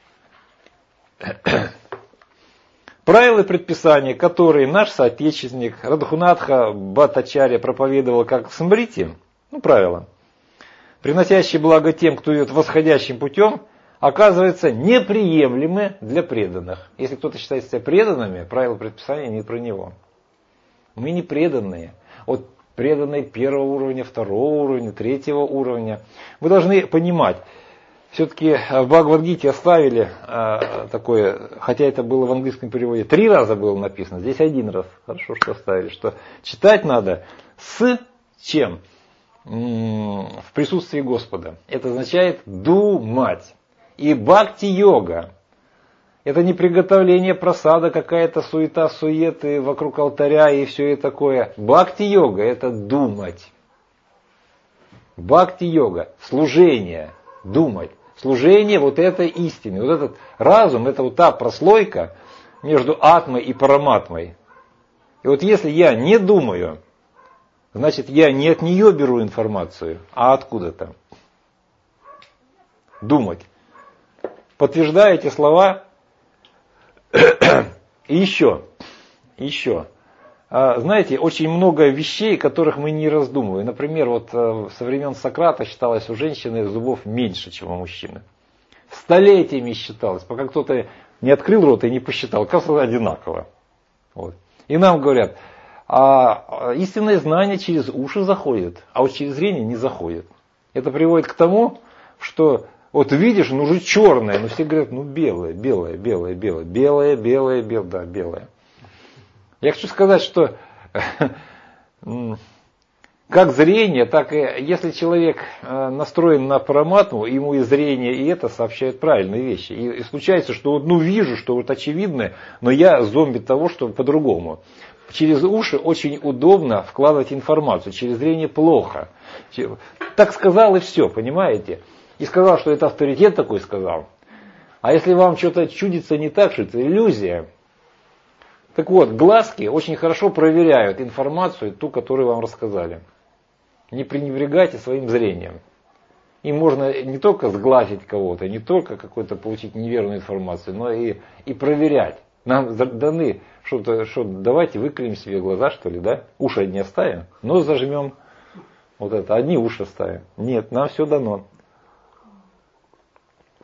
[SPEAKER 1] Правила и предписания, которые наш соотечественник Радхунатха Бхаттачарья проповедовал как в Смрити, ну правила, приносящие благо тем, кто идет восходящим путем, оказываются неприемлемы для преданных. Если кто-то считает себя преданными, правила предписания не про него. Мы не преданные. Вот преданные первого уровня, второго уровня, третьего уровня. Вы должны понимать, все-таки в Бхагавад-гите оставили э, такое, хотя это было в английском переводе, три раза было написано, здесь один раз, хорошо, что оставили, что читать надо с чем? М-м, в присутствии Господа. Это означает думать. И бхакти-йога. Это не приготовление просада, какая-то суета, суеты вокруг алтаря и все это такое. Бхакти-йога – это думать. Бхакти-йога – служение, думать. Служение вот этой истины. Вот этот разум – это вот та прослойка между атмой и параматмой. И вот если я не думаю, значит я не от нее беру информацию, а откуда-то. Думать. Подтверждаю эти слова. И еще, еще. Знаете, очень много вещей, которых мы не раздумываем. Например, вот со времен Сократа считалось у женщины зубов меньше, чем у мужчины. Столетиями считалось, пока кто-то не открыл рот и не посчитал, кажется, одинаково. Вот. И нам говорят, а истинное знание через уши заходит, а вот через зрение не заходит. Это приводит к тому, что вот видишь, ну уже черное, но все говорят, ну белое, белое, белое, белое, белое, белое, белое, да, белое. Я хочу сказать, что как зрение, так и если человек настроен на параматму, ему и зрение, и это сообщают правильные вещи. И, и случается, что вот, ну вижу, что вот очевидно, но я зомби того, что по-другому. Через уши очень удобно вкладывать информацию, через зрение плохо. Так сказал и все, понимаете? И сказал, что это авторитет такой сказал. А если вам что-то чудится не так, что это иллюзия. Так вот, глазки очень хорошо проверяют информацию, ту, которую вам рассказали. Не пренебрегайте своим зрением. Им можно не только сглазить кого-то, не только какую-то получить неверную информацию, но и, и проверять. Нам даны, что-то, что давайте выклеим себе глаза, что ли, да? Уши одни оставим, нос зажмем. Вот это, одни уши оставим. Нет, нам все дано.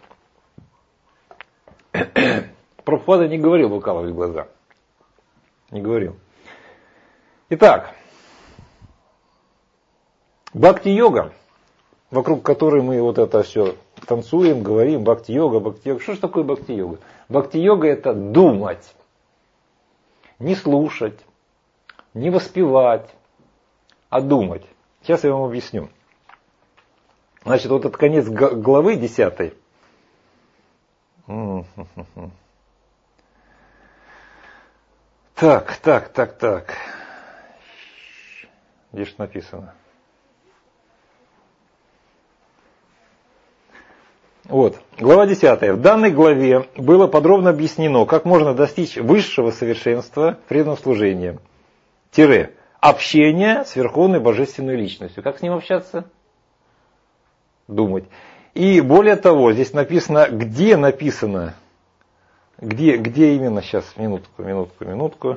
[SPEAKER 1] Прабхупада не говорил выкалывать глаза. Не говорил. Итак, бхакти-йога, вокруг которой мы вот это все танцуем, говорим, бхакти-йога, бхакти-йога. Что же такое бхакти-йога? Бхакти-йога это думать, не слушать, не воспевать, а думать. Сейчас я вам объясню. Значит, вот этот конец главы десятой. Так, так, так, так. Где же написано? Вот, глава десятая. В данной главе было подробно объяснено, как можно достичь высшего совершенства в преданном служении. Тире. Общение с Верховной Божественной Личностью. Как с ним общаться? Думать. И более того, здесь написано, где написано, где, где именно, сейчас, минутку, минутку, минутку.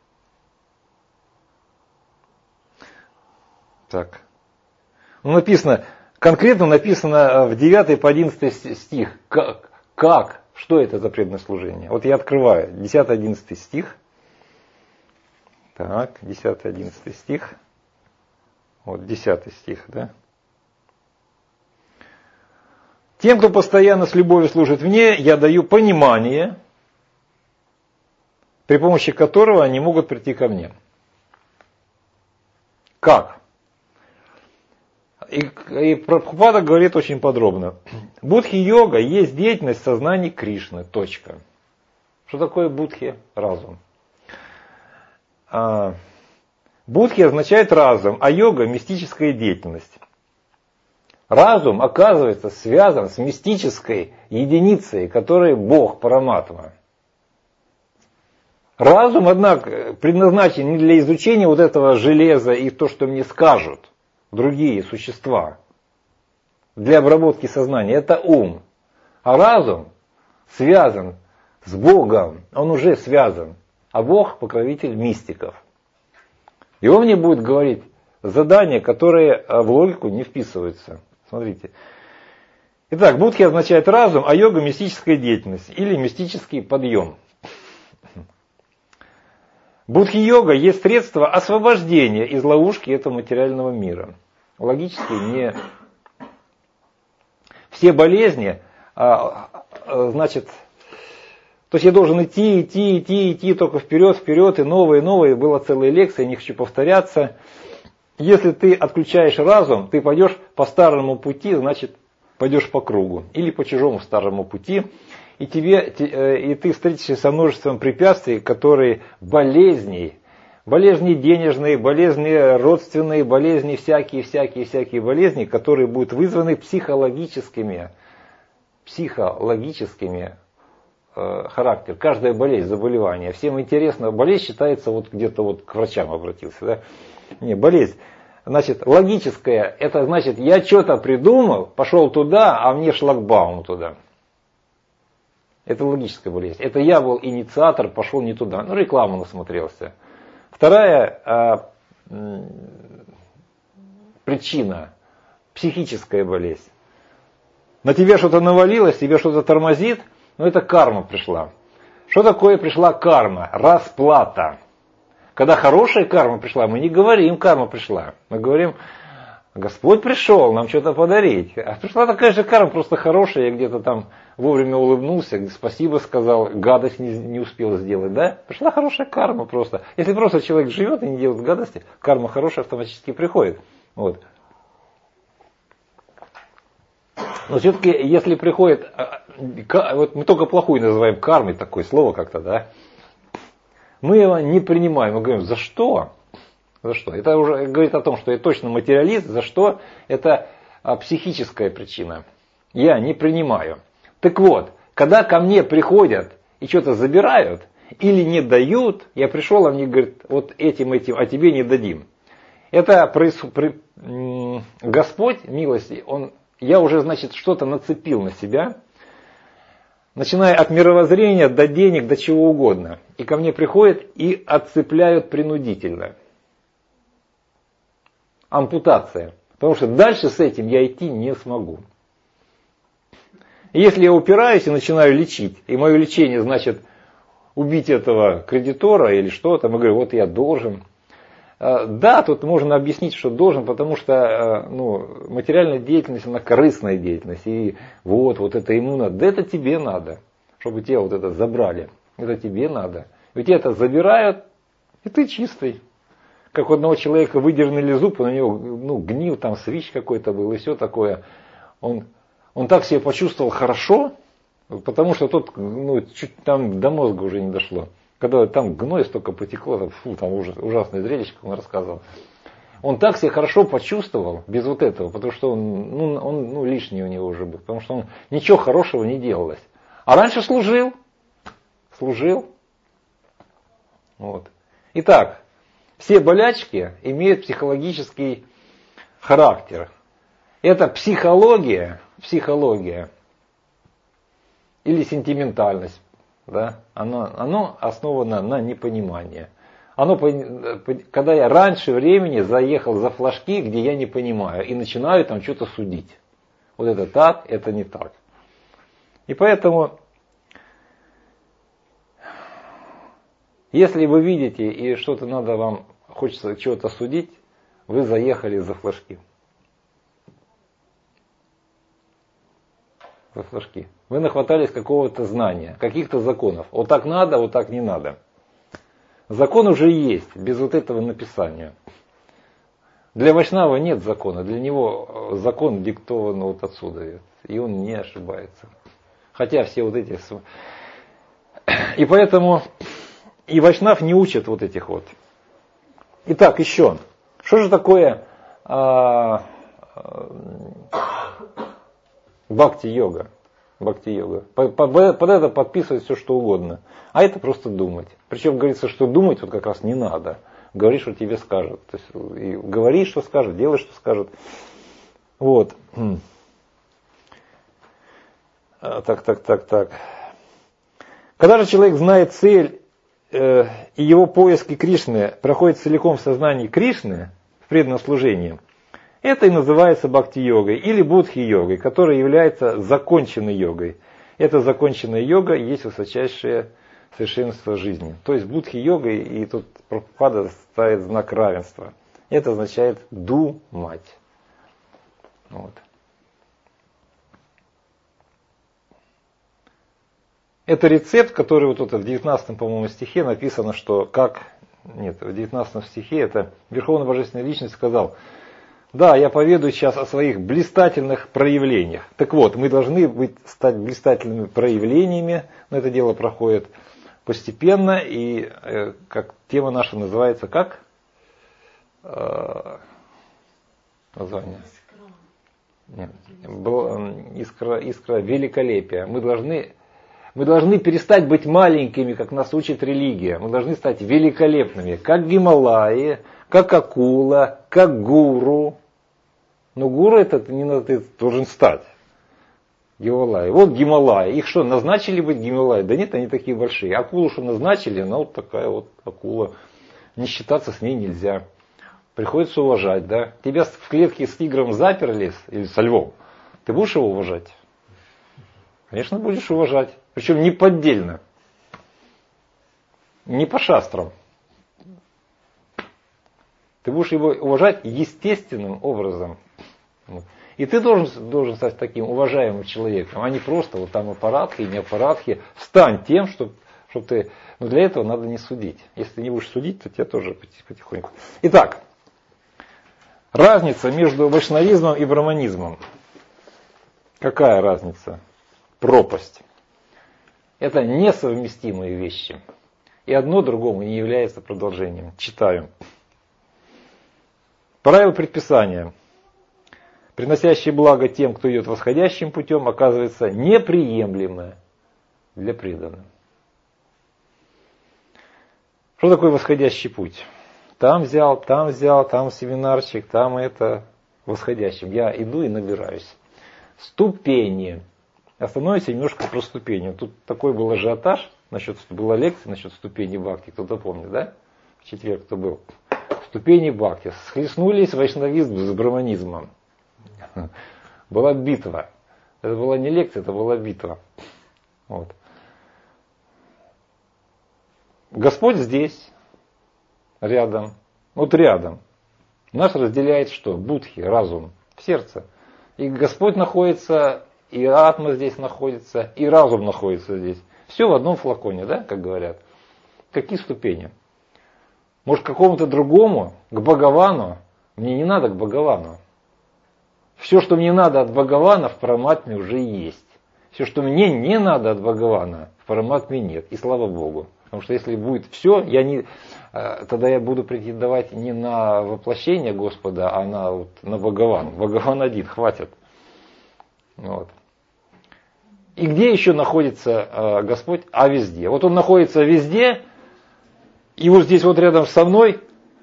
[SPEAKER 1] Так. Ну, написано, конкретно написано в девятый по одиннадцатый стих. Как? Как? Что это за преданное служение? Вот я открываю десятый-одиннадцатый стих. Так, десятый-одиннадцатый стих. Вот десятый стих, да. Тем, кто постоянно с любовью служит мне, я даю понимание, при помощи которого они могут прийти ко мне. Как? И, и Прабхупада говорит очень подробно. Будхи-йога есть деятельность сознания Кришны. Точка. Что такое будхи? Разум. А, будхи означает разум, а йога – мистическая деятельность. Разум, оказывается, связан с мистической единицей, которой Бог Параматма. Разум, однако, предназначен не для изучения вот этого железа и то, что мне скажут другие существа. Для обработки сознания. Это ум. А разум связан с Богом. Он уже связан. А Бог – покровитель мистиков. И он мне будет говорить задания, которые в логику не вписываются. Смотрите. Итак, будхи означает разум, а йога – мистическая деятельность или мистический подъем. Будхи-йога есть средство освобождения из ловушки этого материального мира. Логически не все болезни, а, а, значит, то есть я должен идти, идти, идти, идти только вперед, вперед, и новые, новые. Была целая лекция, не хочу повторяться. Если ты отключаешь разум, ты пойдешь по старому пути, значит, пойдешь по кругу. Или по чужому старому пути. И, тебе, и ты встретишься со множеством препятствий, которые болезней, болезни денежные, болезни родственные, болезни всякие, всякие, всякие болезни, которые будут вызваны психологическими, психологическими э, характером. Каждая болезнь, заболевание. Всем интересно, болезнь считается, вот где-то вот к врачам обратился, да? Не, болезнь. Значит, логическая, это значит, я что-то придумал, пошел туда, а мне шлагбаум туда. Это логическая болезнь. Это я был инициатор, пошел не туда. Ну, рекламу насмотрелся. Вторая а, м, причина, психическая болезнь. На тебе что-то навалилось, тебе что-то тормозит, но это карма пришла. Что такое пришла карма? Расплата. Когда хорошая карма пришла, мы не говорим, карма пришла. Мы говорим, Господь пришел нам что-то подарить. А пришла такая же карма, просто хорошая, я где-то там вовремя улыбнулся, спасибо сказал, гадость не, не успел сделать, да? Пришла хорошая карма просто. Если просто человек живет и не делает гадости, карма хорошая автоматически приходит. Вот. Но все-таки, если приходит, вот мы только плохую называем кармой, такое слово как-то, да? Мы его не принимаем, мы говорим, за что? За что? Это уже говорит о том, что я точно материалист, за что? Это психическая причина. Я не принимаю. Так вот, когда ко мне приходят и что-то забирают, или не дают, я пришел, а мне говорят, вот этим, этим, а тебе не дадим. Это происходит, Господь, милости, он, я уже, значит, что-то нацепил на себя, начиная от мировоззрения, до денег, до чего угодно. И ко мне приходят и отцепляют принудительно. Ампутация. Потому что дальше с этим я идти не смогу. И если я упираюсь и начинаю лечить, и мое лечение, значит, убить этого кредитора или что-то. Мы говорим, вот я должен. Да, тут можно объяснить, что должен, потому что ну, материальная деятельность, она корыстная деятельность. И вот, вот это ему надо. Да это тебе надо, чтобы тебе вот это забрали. Это тебе надо. Ведь это забирают, и ты чистый. Как у одного человека выдернули зуб, у него ну, гнил, там свич какой-то был и все такое. Он, он так себя почувствовал хорошо, потому что тот ну, чуть там до мозга уже не дошло. Когда там гной столько потекло, там, фу, там ужас, ужасное зрелище, как он рассказывал. Он так себя хорошо почувствовал без вот этого, потому что он, ну, он ну, лишний у него уже был, потому что он ничего хорошего не делалось. А раньше служил, служил. Вот. Итак, все болячки имеют психологический характер. Это психология, психология или сентиментальность. Да? Оно, оно основано на непонимании. Оно, когда я раньше времени заехал за флажки, где я не понимаю, и начинаю там что-то судить. Вот это так, это не так. И поэтому, если вы видите, и что-то надо вам, хочется чего-то судить, вы заехали за флажки. За флажки. Вы нахватались какого-то знания, каких-то законов. Вот так надо, вот так не надо. Закон уже есть, без вот этого написания. Для Вайшнава нет закона, для него закон диктован вот отсюда, и он не ошибается. Хотя все вот эти... И поэтому и Вайшнав не учит вот этих вот. Итак, еще. Что же такое а, а, бхакти-йога? Бхакти-йога. Под, под, под это подписывать все, что угодно. А это просто думать. Причем говорится, что думать вот как раз не надо. Говори, что тебе скажут. То есть, и говори, что скажут, делай, что скажут. Вот. Так, так, так, так. Когда же человек знает цель, э, и его поиски Кришны проходят целиком в сознании Кришны, в преданном служении, это и называется бхакти-йогой или будхи-йогой, которая является законченной йогой. Эта законченная йога есть высочайшее совершенство жизни. То есть будхи-йогой, и тут Прабхупада ставит знак равенства. Это означает думать. Вот. Это рецепт, который вот тут в девятнадцатом, по-моему, стихе написано, что как... Нет, в девятнадцатом стихе это Верховная Божественная Личность сказал: да, я поведаю сейчас о своих блистательных проявлениях. Так вот, мы должны быть, стать блистательными проявлениями, но это дело проходит постепенно, и э, как тема наша называется как? Э, название. Нет, был, искра, искра великолепия. Мы должны, мы должны перестать быть маленькими, как нас учит религия. Мы должны стать великолепными, как Гималаи, как акула, как гуру. Но гуру это не надо, ты должен стать. Гималаи. Вот Гималаи. Их что, назначили быть Гималаи? Да нет, они такие большие. Акулу что назначили, она вот такая вот акула. Не считаться с ней нельзя. Приходится уважать, да. Тебя в клетке с тигром заперли, или со львом. Ты будешь его уважать? Конечно, будешь уважать. Причем не поддельно. Не по шастрам. Ты будешь его уважать естественным образом. И ты должен, должен стать таким уважаемым человеком, а не просто вот там аппаратки, не аппаратки. Стань тем, чтобы чтоб ты... Но для этого надо не судить. Если ты не будешь судить, то тебя тоже потихоньку. Итак, разница между вайшнавизмом и браманизмом. Какая разница? Пропасть. Это несовместимые вещи. И одно другому не является продолжением. Читаю. Правило предписания, приносящее благо тем, кто идет восходящим путем, оказывается неприемлемое для преданных. Что такое восходящий путь? Там взял, там взял, там семинарчик, там это восходящим. Я иду и набираюсь. Ступени. Остановимся немножко про ступени. Тут такой был ажиотаж, насчет, была лекция насчет ступени бхакти, кто-то помнит, да? В четверг кто был. Ступени бхакти. Схлестнулись вайшнавизм с браманизмом. Была битва. Это была не лекция, это была битва. Вот. Господь здесь, рядом, вот рядом. Нас разделяет что? Будхи, разум, в сердце. И Господь находится, и атма здесь находится, и разум находится здесь. Все в одном флаконе, да, как говорят. Какие ступени? Может, к какому-то другому, к Бхагавану? Мне не надо к Бхагавану. Все, что мне надо от Бхагавана, в Параматме уже есть. Все, что мне не надо от Бхагавана, в Параматме нет. И слава Богу. Потому что если будет все, я не, тогда я буду претендовать не на воплощение Господа, а на, вот, на Бхагаван. Бхагаван один, хватит. Вот. И где еще находится Господь? А везде. Вот Он находится везде, и вот здесь вот рядом со мной.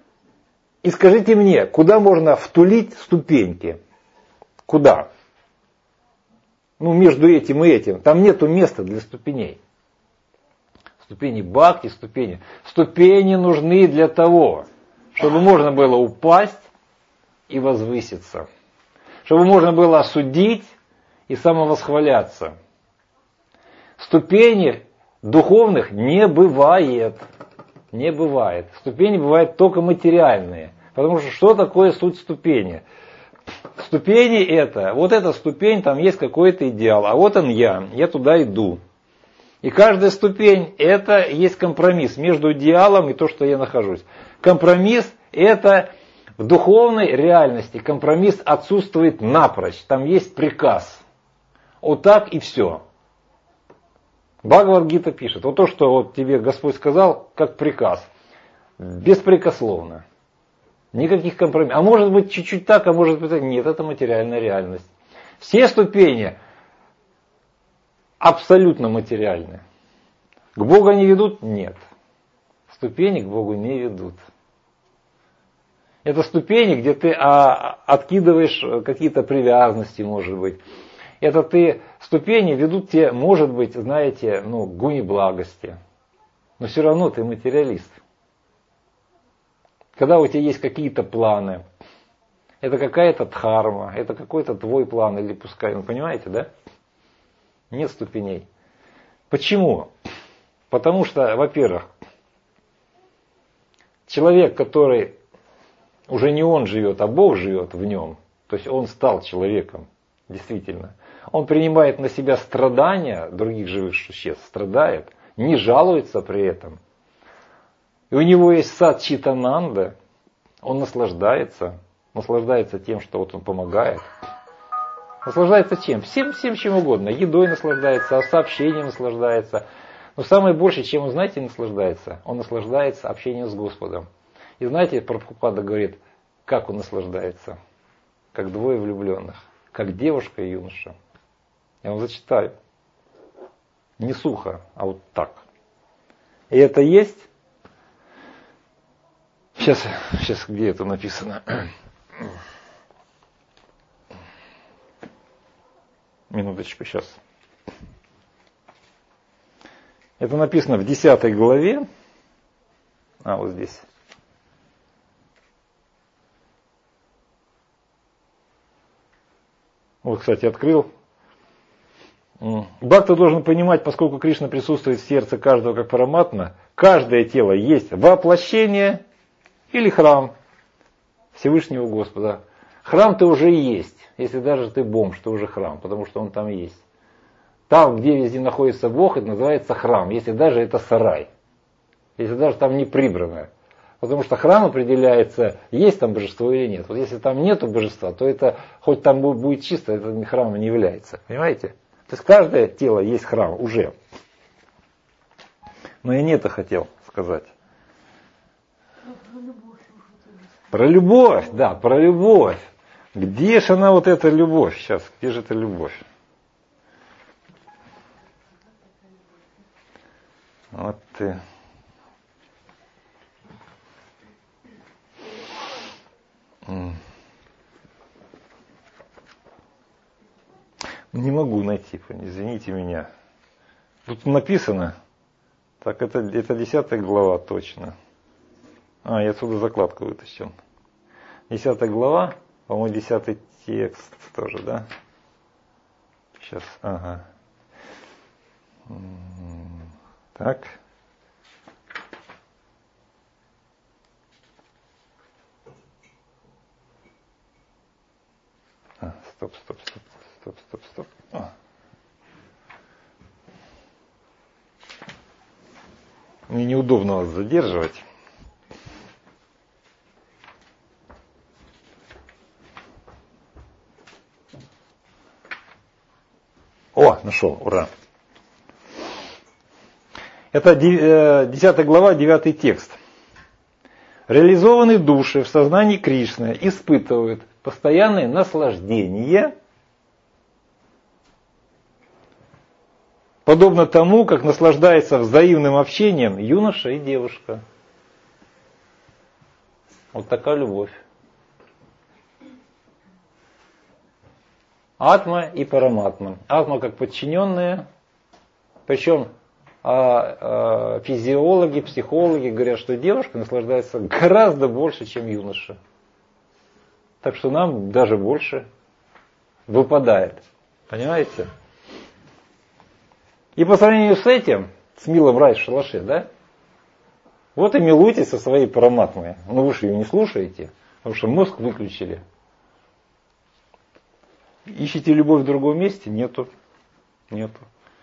[SPEAKER 1] И скажите мне, куда можно втулить ступеньки? Куда? Ну, между этим и этим. Там нету места для ступеней. Ступени бхакти, ступени. Ступени нужны для того, чтобы можно было упасть и возвыситься. Чтобы можно было осудить и самовосхваляться. Ступени духовных не бывает. Не бывает. Ступени бывают только материальные. Потому что что такое суть ступени? Ступени это, вот эта ступень, там есть какой-то идеал, а вот он я, я туда иду. И каждая ступень это есть компромисс между идеалом и то, что я нахожусь. Компромисс это в духовной реальности, компромисс отсутствует напрочь, там есть приказ. Вот так и все. Бхагавад-гита пишет, вот то, что вот тебе Господь сказал, как приказ, беспрекословно. Никаких компромиссов. А может быть чуть-чуть так, а может быть нет, это материальная реальность. Все ступени абсолютно материальны. К Богу они ведут? Нет. Ступени к Богу не ведут. Это ступени, где ты а, откидываешь какие-то привязанности, может быть. Это ты, ступени ведут тебе, может быть, знаете, ну, к гуне благости. Но все равно ты материалист. Когда у тебя есть какие-то планы, это какая-то дхарма, это какой-то твой план или пускай, вы понимаете, да? Нет ступеней. Почему? Потому что, во-первых, человек, который уже не он живет, а Бог живет в нем, то есть он стал человеком, действительно, он принимает на себя страдания других живых существ, страдает, не жалуется при этом. И у него есть сад Читананда, он наслаждается, наслаждается тем, что вот он помогает. Наслаждается чем? Всем, всем чем угодно. Едой наслаждается, сообщением наслаждается. Но самое большее, чем он, знаете, наслаждается? Он наслаждается общением с Господом. И знаете, Прабхупада говорит, как он наслаждается? Как двое влюбленных. Как девушка и юноша. Я вам зачитаю. Не сухо, а вот так. И это есть... Сейчас, сейчас где это написано? Минуточку, сейчас. Это написано в десятой главе. А, вот здесь. Вот, кстати, открыл. Бхакта должен понимать, поскольку Кришна присутствует в сердце каждого как параматма, каждое тело есть воплощение или храм Всевышнего Господа. Храм-то уже есть. Если даже ты бомж, то уже храм, потому что он там есть. Там, где везде находится Бог, это называется храм, если даже это сарай. Если даже там не прибрано. Потому что храм определяется, есть там божество или нет. Вот если там нету божества, то это, хоть там будет чисто, это храмом не является. Понимаете? То есть каждое тело есть храм уже. Но я не это хотел сказать. Про любовь, да, про любовь. Где же она вот эта любовь сейчас? Где же эта любовь? Вот ты. Не могу найти, извините меня. Тут написано, так это, это десятая глава точно. А, я отсюда закладку вытащил. Десятая глава, по-моему, десятый текст тоже, да? Сейчас, ага. Так. А, стоп, стоп, стоп, стоп, стоп, стоп. А. Мне неудобно вас задерживать. О, нашел, ура. Это десятая глава, девятый текст. Реализованные души в сознании Кришны испытывают постоянное наслаждение, подобно тому, как наслаждается взаимным общением юноша и девушка. Вот такая любовь. Атма и параматма. Атма как подчиненная, причем а, а, физиологи, психологи говорят, что девушка наслаждается гораздо больше, чем юноша. Так что нам даже больше выпадает. Понимаете? И по сравнению с этим, с милым рай в шалаше, да? Вот и милуйтесь со своей параматмой. Ну вы же ее не слушаете, потому что мозг выключили. Ищите любовь в другом месте? Нету. Нету.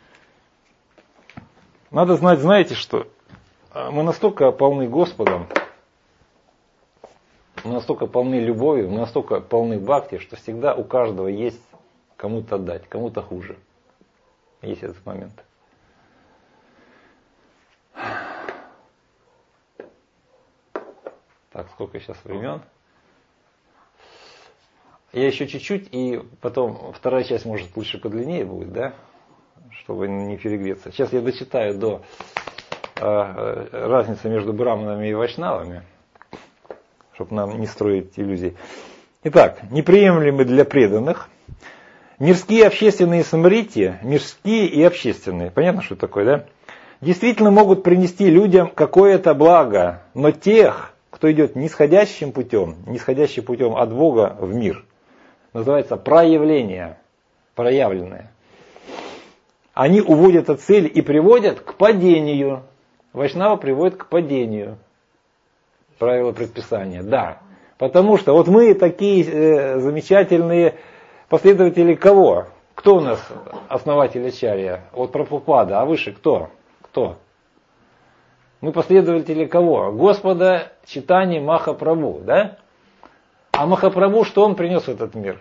[SPEAKER 1] Надо знать, знаете что? Мы настолько полны Господом, мы настолько полны любовью, мы настолько полны бхакти, что всегда у каждого есть кому-то отдать, кому-то хуже. Есть этот момент. Так, сколько сейчас времен? Я еще чуть-чуть, и потом вторая часть, может, лучше подлиннее будет, да? Чтобы не перегреться. Сейчас я дочитаю до э, разницы между браманами и вайшнавами, чтобы нам не строить иллюзий. Итак, неприемлемы для преданных мирские общественные самрити, мирские и общественные. Понятно, что это такое, да? Действительно могут принести людям какое-то благо, но тех, кто идет нисходящим путем, нисходящим путем от Бога в мир, называется проявление, проявленное. Они уводят от цели и приводят к падению. Вайшнава приводит к падению. Правила предписания, да. Потому что вот мы такие э, замечательные последователи кого? Кто у нас основатель ачарья? Вот Прабхупада, а выше кто? Кто? Мы последователи кого? Господа Чайтаньи Махапрабху, да? А Махапрабху, что он принес в этот мир?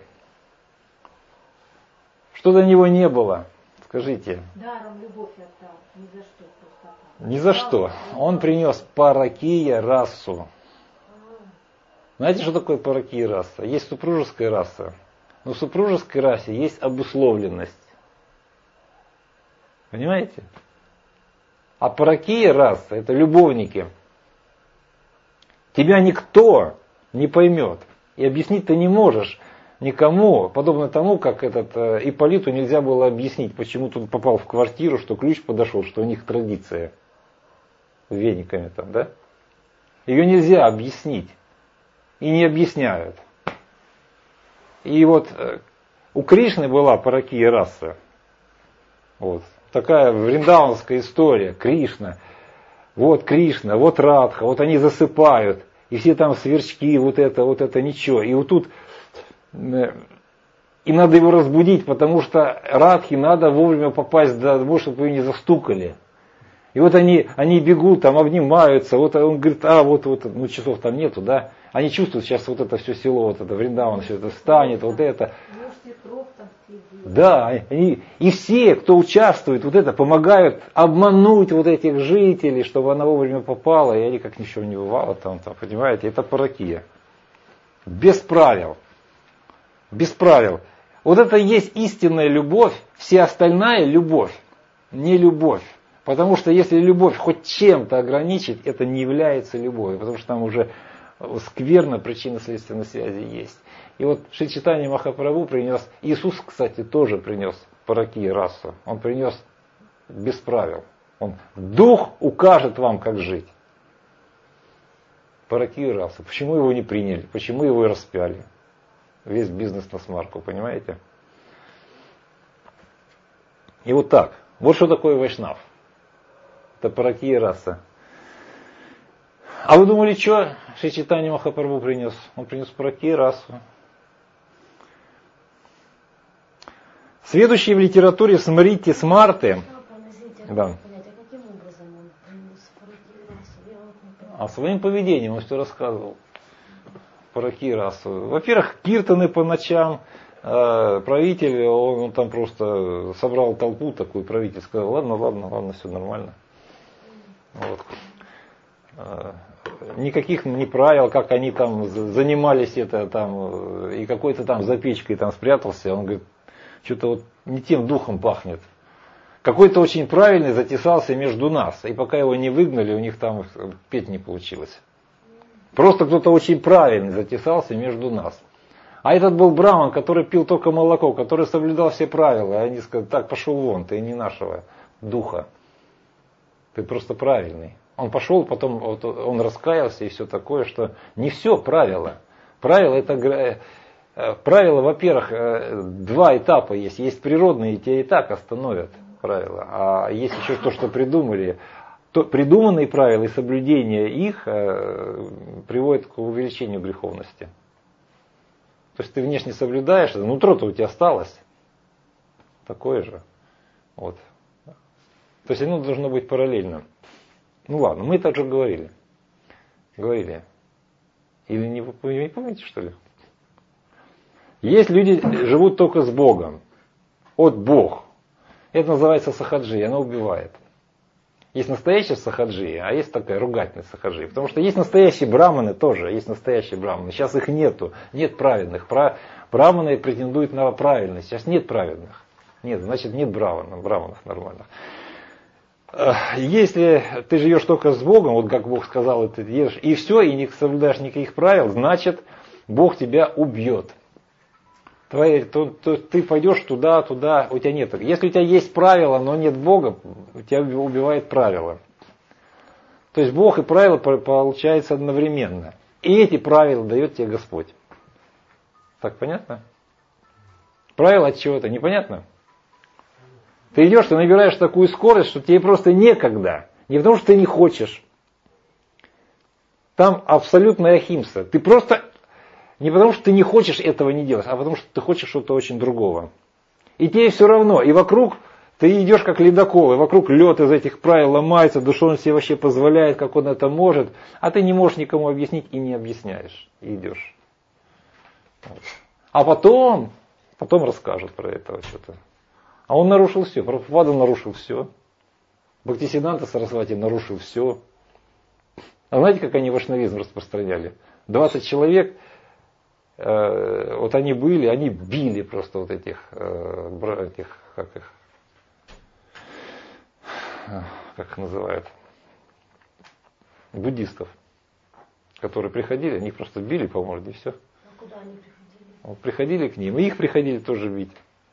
[SPEAKER 1] Что до него не было? Скажите.
[SPEAKER 2] Даром любовь отдал, ни за что просто так.
[SPEAKER 1] Ни за что. Он принес паракия расу. Знаете, что такое паракия раса? Есть супружеская раса. Но в супружеской расе есть обусловленность. Понимаете? А паракия раса, это любовники. Тебя никто не поймет. И объяснить ты не можешь никому, подобно тому, как этот э, Ипполиту нельзя было объяснить, почему тут попал в квартиру, что ключ подошел, что у них традиция с вениками там, да? Ее нельзя объяснить. И не объясняют. И вот э, у Кришны была паракия раса. Вот. Такая вриндаванская история. Кришна. Вот Кришна, вот Радха, вот они засыпают. И все там сверчки, вот это, вот это, ничего. И вот тут им надо его разбудить, потому что Радхе надо вовремя попасть домой, чтобы ее не застукали. И вот они, они бегут, там обнимаются, вот он говорит, а вот, вот, ну часов там нету, да. Они чувствуют, сейчас вот это все село, вот это Вриндаван, все это встанет, вот это. Да, они, и все, кто участвует, вот это, помогают обмануть вот этих жителей, чтобы она вовремя попала, и они как ничего не бывало там, там, понимаете, это паракия. Без правил. Без правил. Вот это и есть истинная любовь, вся остальная любовь, не любовь. Потому что если любовь хоть чем-то ограничить, это не является любовью, потому что там уже скверно причинно-следственной связи есть. И вот Шри Чайтанья Махапрабху принес, Иисус, кстати, тоже принес паракия расу. Он принес без правил. Он, дух укажет вам, как жить. Паракия расу. Почему его не приняли? Почему его и распяли? Весь бизнес на смарку, понимаете? И вот так. Вот что такое вайшнав. Это паракия раса. А вы думали, что Шри Чайтанья Махапрабху принес? Он принес паракия расу. Следующие в литературе Смрити Смарты. Да. А своим поведением он все рассказывал про Кирасу. Во-первых, киртаны по ночам. Правитель, он, он там просто собрал толпу такую, правитель сказал, ладно, ладно, ладно, все нормально. Вот. Никаких не правил, как они там занимались это там, и какой-то там за печкой там спрятался. Он говорит, что-то вот не тем духом пахнет. Какой-то очень правильный затесался между нас. И пока его не выгнали, у них там петь не получилось. Просто кто-то очень правильный затесался между нас. А этот был браман, который пил только молоко, который соблюдал все правила. И они сказали, так, пошел вон, ты не нашего духа. Ты просто правильный. Он пошел, потом вот, он раскаялся и все такое, что не все правило. Правило это... Правила, во-первых, два этапа есть. Есть природные, и те и так остановят правила. А есть еще то, что придумали. То, придуманные правила и соблюдение их э, приводит к увеличению греховности. То есть ты внешне соблюдаешь, нутро-то у тебя осталось. Такое же. Вот. То есть оно должно быть параллельно. Ну ладно, мы так же говорили. Говорили. Или не, вы не помните, что ли? Есть люди, живут только с Богом. Вот Бог. Это называется сахаджи, она убивает. Есть настоящая сахаджи, а есть такая ругательная сахаджи. Потому что есть настоящие браманы тоже, есть настоящие браманы. Сейчас их нету, нет праведных. Браманы претендуют на правильность, сейчас нет праведных. Нет, значит нет браманов, браманов нормальных. Если ты живешь только с Богом, вот как Бог сказал, ты ешь, и все, и не соблюдаешь никаких правил, значит Бог тебя убьет. Твои, то, то, ты пойдешь туда, туда, у тебя нет. Если у тебя есть правила, но нет Бога, у тебя убивает правила. То есть Бог и правила получается одновременно. И эти правила дает тебе Господь. Так понятно? Правила от чего-то, непонятно? Ты идешь, ты набираешь такую скорость, что тебе просто некогда. Не потому что ты не хочешь. Там абсолютная ахимса. Ты просто... Не потому, что ты не хочешь этого не делать, а потому, что ты хочешь что-то очень другого. И тебе все равно. И вокруг ты идешь как ледокол, и вокруг лед из этих правил ломается, да что он себе вообще позволяет, как он это может. А ты не можешь никому объяснить и не объясняешь. И идешь. Вот. А потом, потом расскажут про это что-то. А он нарушил все. Прабхупада нарушил все. Бхактисиддханта Сарасвати нарушил все. А знаете, как они вайшнавизм распространяли? двадцать человек... Вот они были, они били просто вот этих, этих как их, как их называют, буддистов, которые приходили, они их просто били по морде и все.
[SPEAKER 2] А куда они приходили?
[SPEAKER 1] Вот приходили к ним, и их приходили тоже бить.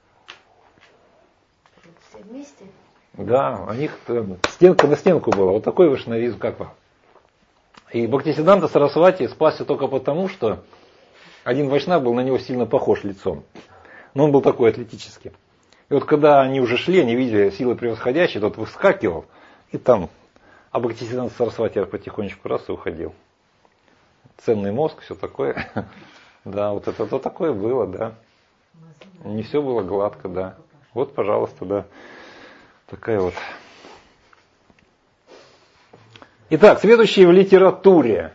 [SPEAKER 2] Все вместе?
[SPEAKER 1] Да, у них стенка на стенку была, вот такой вайшнавизм, как бы. И Бхактисиддханта Сарасвати спасся только потому, что один вайшнав был на него сильно похож лицом. Но он был такой атлетический. И вот когда они уже шли, они видели силы превосходящие, тот выскакивал, и там, а Бхактисиддханта Сарасвати потихонечку раз и уходил. Ценный мозг, все такое. Да, вот это то такое было, да. Не все было гладко, да. Вот, пожалуйста, да. Такая вот. Итак, следующее в литературе.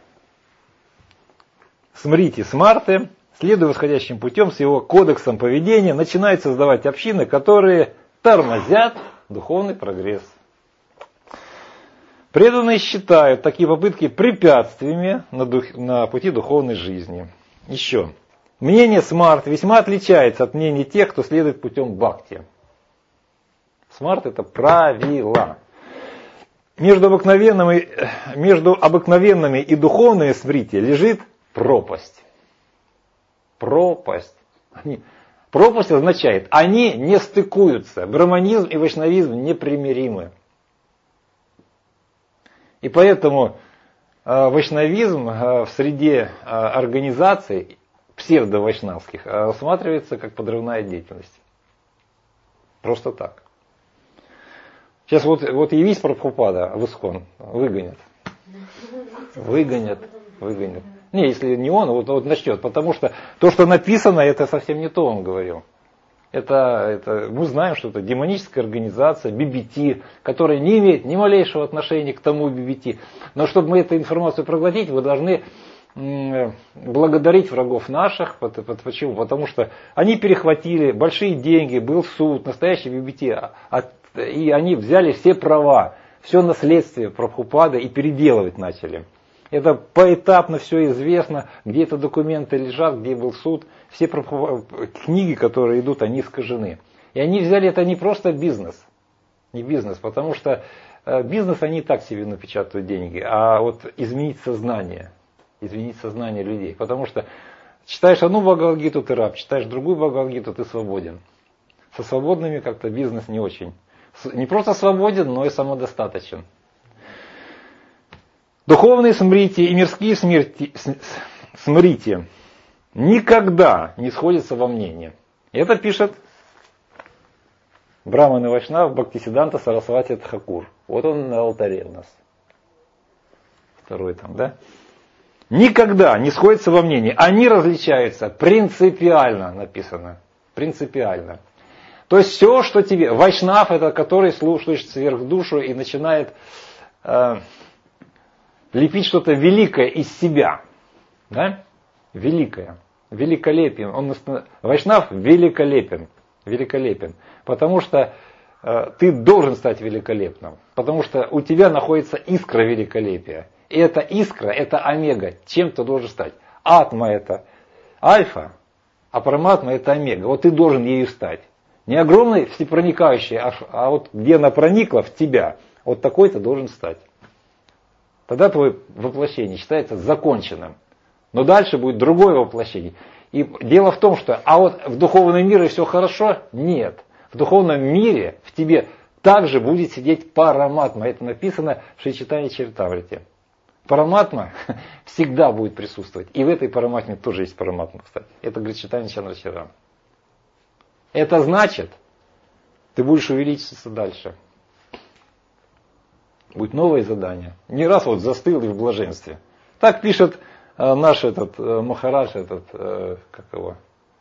[SPEAKER 1] Смрити Смарты, следуя восходящим путем с его кодексом поведения, начинает создавать общины, которые тормозят духовный прогресс. Преданные считают такие попытки препятствиями на, дух, на пути духовной жизни. Еще. Мнение Смарт весьма отличается от мнения тех, кто следует путем бхакти. Смарт это правила. Между обыкновенными, между обыкновенными и духовными смрити лежит пропасть. Пропасть. Они, пропасть означает, они не стыкуются. Браманизм и вайшнавизм непримиримы. И поэтому э, вайшнавизм э, в среде э, организаций псевдо-вайшнавских э, рассматривается как подрывная деятельность. Просто так. Сейчас вот, вот явись Прабхупада в Искон, выгонят. Выгонят, выгонят. Не, если не он, вот, вот начнет, потому что то, что написано, это совсем не то он говорил. Это, это, мы знаем, что это демоническая организация, би би ти, которая не имеет ни малейшего отношения к тому би би ти. Но чтобы мы эту информацию проглотить, вы должны м- благодарить врагов наших. Почему? Потому что они перехватили большие деньги, был суд, настоящий би би ти, и они взяли все права, все наследствие Прабхупады и переделывать начали. Это поэтапно все известно, где это документы лежат, где был суд. Все книги, которые идут, они искажены. И они взяли это не просто бизнес, не бизнес, потому что бизнес они и так себе напечатают деньги, а вот изменить сознание, изменить сознание людей. Потому что читаешь одну Бхагавад-гиту, ты раб, читаешь другую Бхагавад-гиту, ты свободен. Со свободными как-то бизнес не очень. Не просто свободен, но и самодостаточен. Духовные смрити и мирские смерти, смрити никогда не сходятся во мнении. Это пишет Браман и Вайшнав Бхактисиданта Сарасвати Тхакур. Вот он на алтаре у нас. Второй там, да? Никогда не сходятся во мнении. Они различаются принципиально, написано. Принципиально. То есть все, что тебе... Вайшнав, это который слушает сверхдушу и начинает... Э, лепить что-то великое из себя. Да? Великое. Великолепием. Он, Вайшнав великолепен. Великолепен. Потому что э, ты должен стать великолепным. Потому что у тебя находится искра великолепия. И эта искра, это омега. Чем ты должен стать? Атма это альфа, а параматма это омега. Вот ты должен ею стать. Не огромный всепроникающий, а, а вот где она проникла в тебя, вот такой ты должен стать. Тогда твое воплощение считается законченным. Но дальше будет другое воплощение. И дело в том, что а вот в духовном мире все хорошо? Нет. В духовном мире в тебе также будет сидеть параматма. Это написано в Шри Чайтанья Чаритамрите. Параматма всегда будет присутствовать. И в этой параматме тоже есть параматма, кстати. Это говорит Чайтанья Чандрачарана. Это значит, ты будешь увеличиваться дальше. Будет новое задание. Не раз вот застыл и в блаженстве. Так пишет э, наш этот э, Махарадж, этот, э, как его?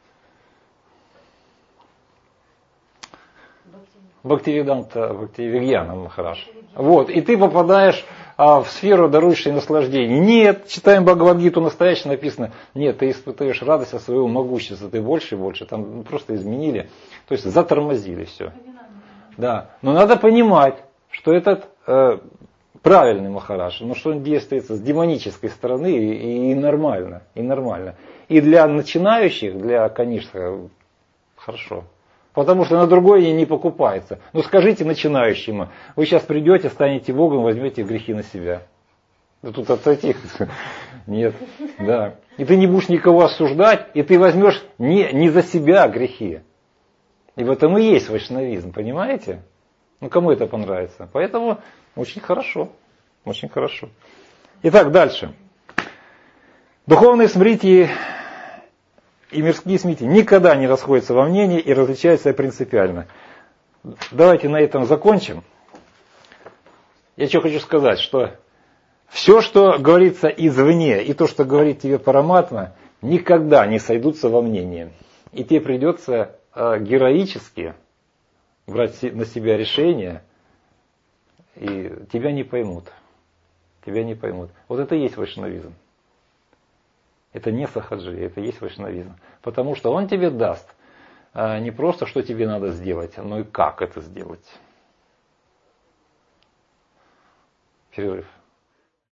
[SPEAKER 1] Бхактивиданта, Бхактивигьяна Махарадж. Вот, и ты попадаешь а, в сферу, дарующей наслаждение. Нет, читаем Бхагавад-гиту, настоящее написано. Нет, ты испытываешь радость от своего могущества, ты больше и больше. Там просто изменили, то есть затормозили все. Да, но надо понимать, что этот э, правильный Махарадж, но что он действует с демонической стороны и, и нормально, и нормально. И для начинающих, для Канишха, хорошо. Потому что на другое не покупается. Ну скажите начинающему, вы сейчас придете, станете Богом, возьмете грехи на себя. Да тут от этих нет. Да. И ты не будешь никого осуждать, и ты возьмешь не, не за себя грехи. И в этом и есть вайшнавизм, понимаете? Ну, кому это понравится? Поэтому очень хорошо. Очень хорошо. Итак, дальше. Духовные смрити и мирские смрити никогда не расходятся во мнении и различаются принципиально. Давайте на этом закончим. Я что хочу сказать, что все, что говорится извне, и то, что говорит тебе Параматма, никогда не сойдутся во мнении. И тебе придется э, героически брать на себя решение, и тебя не поймут. Тебя не поймут. Вот это и есть вайшнавизм. Это не сахаджи, это и есть вайшнавизм. Потому что он тебе даст а, не просто, что тебе надо сделать, но и как это сделать. Перерыв.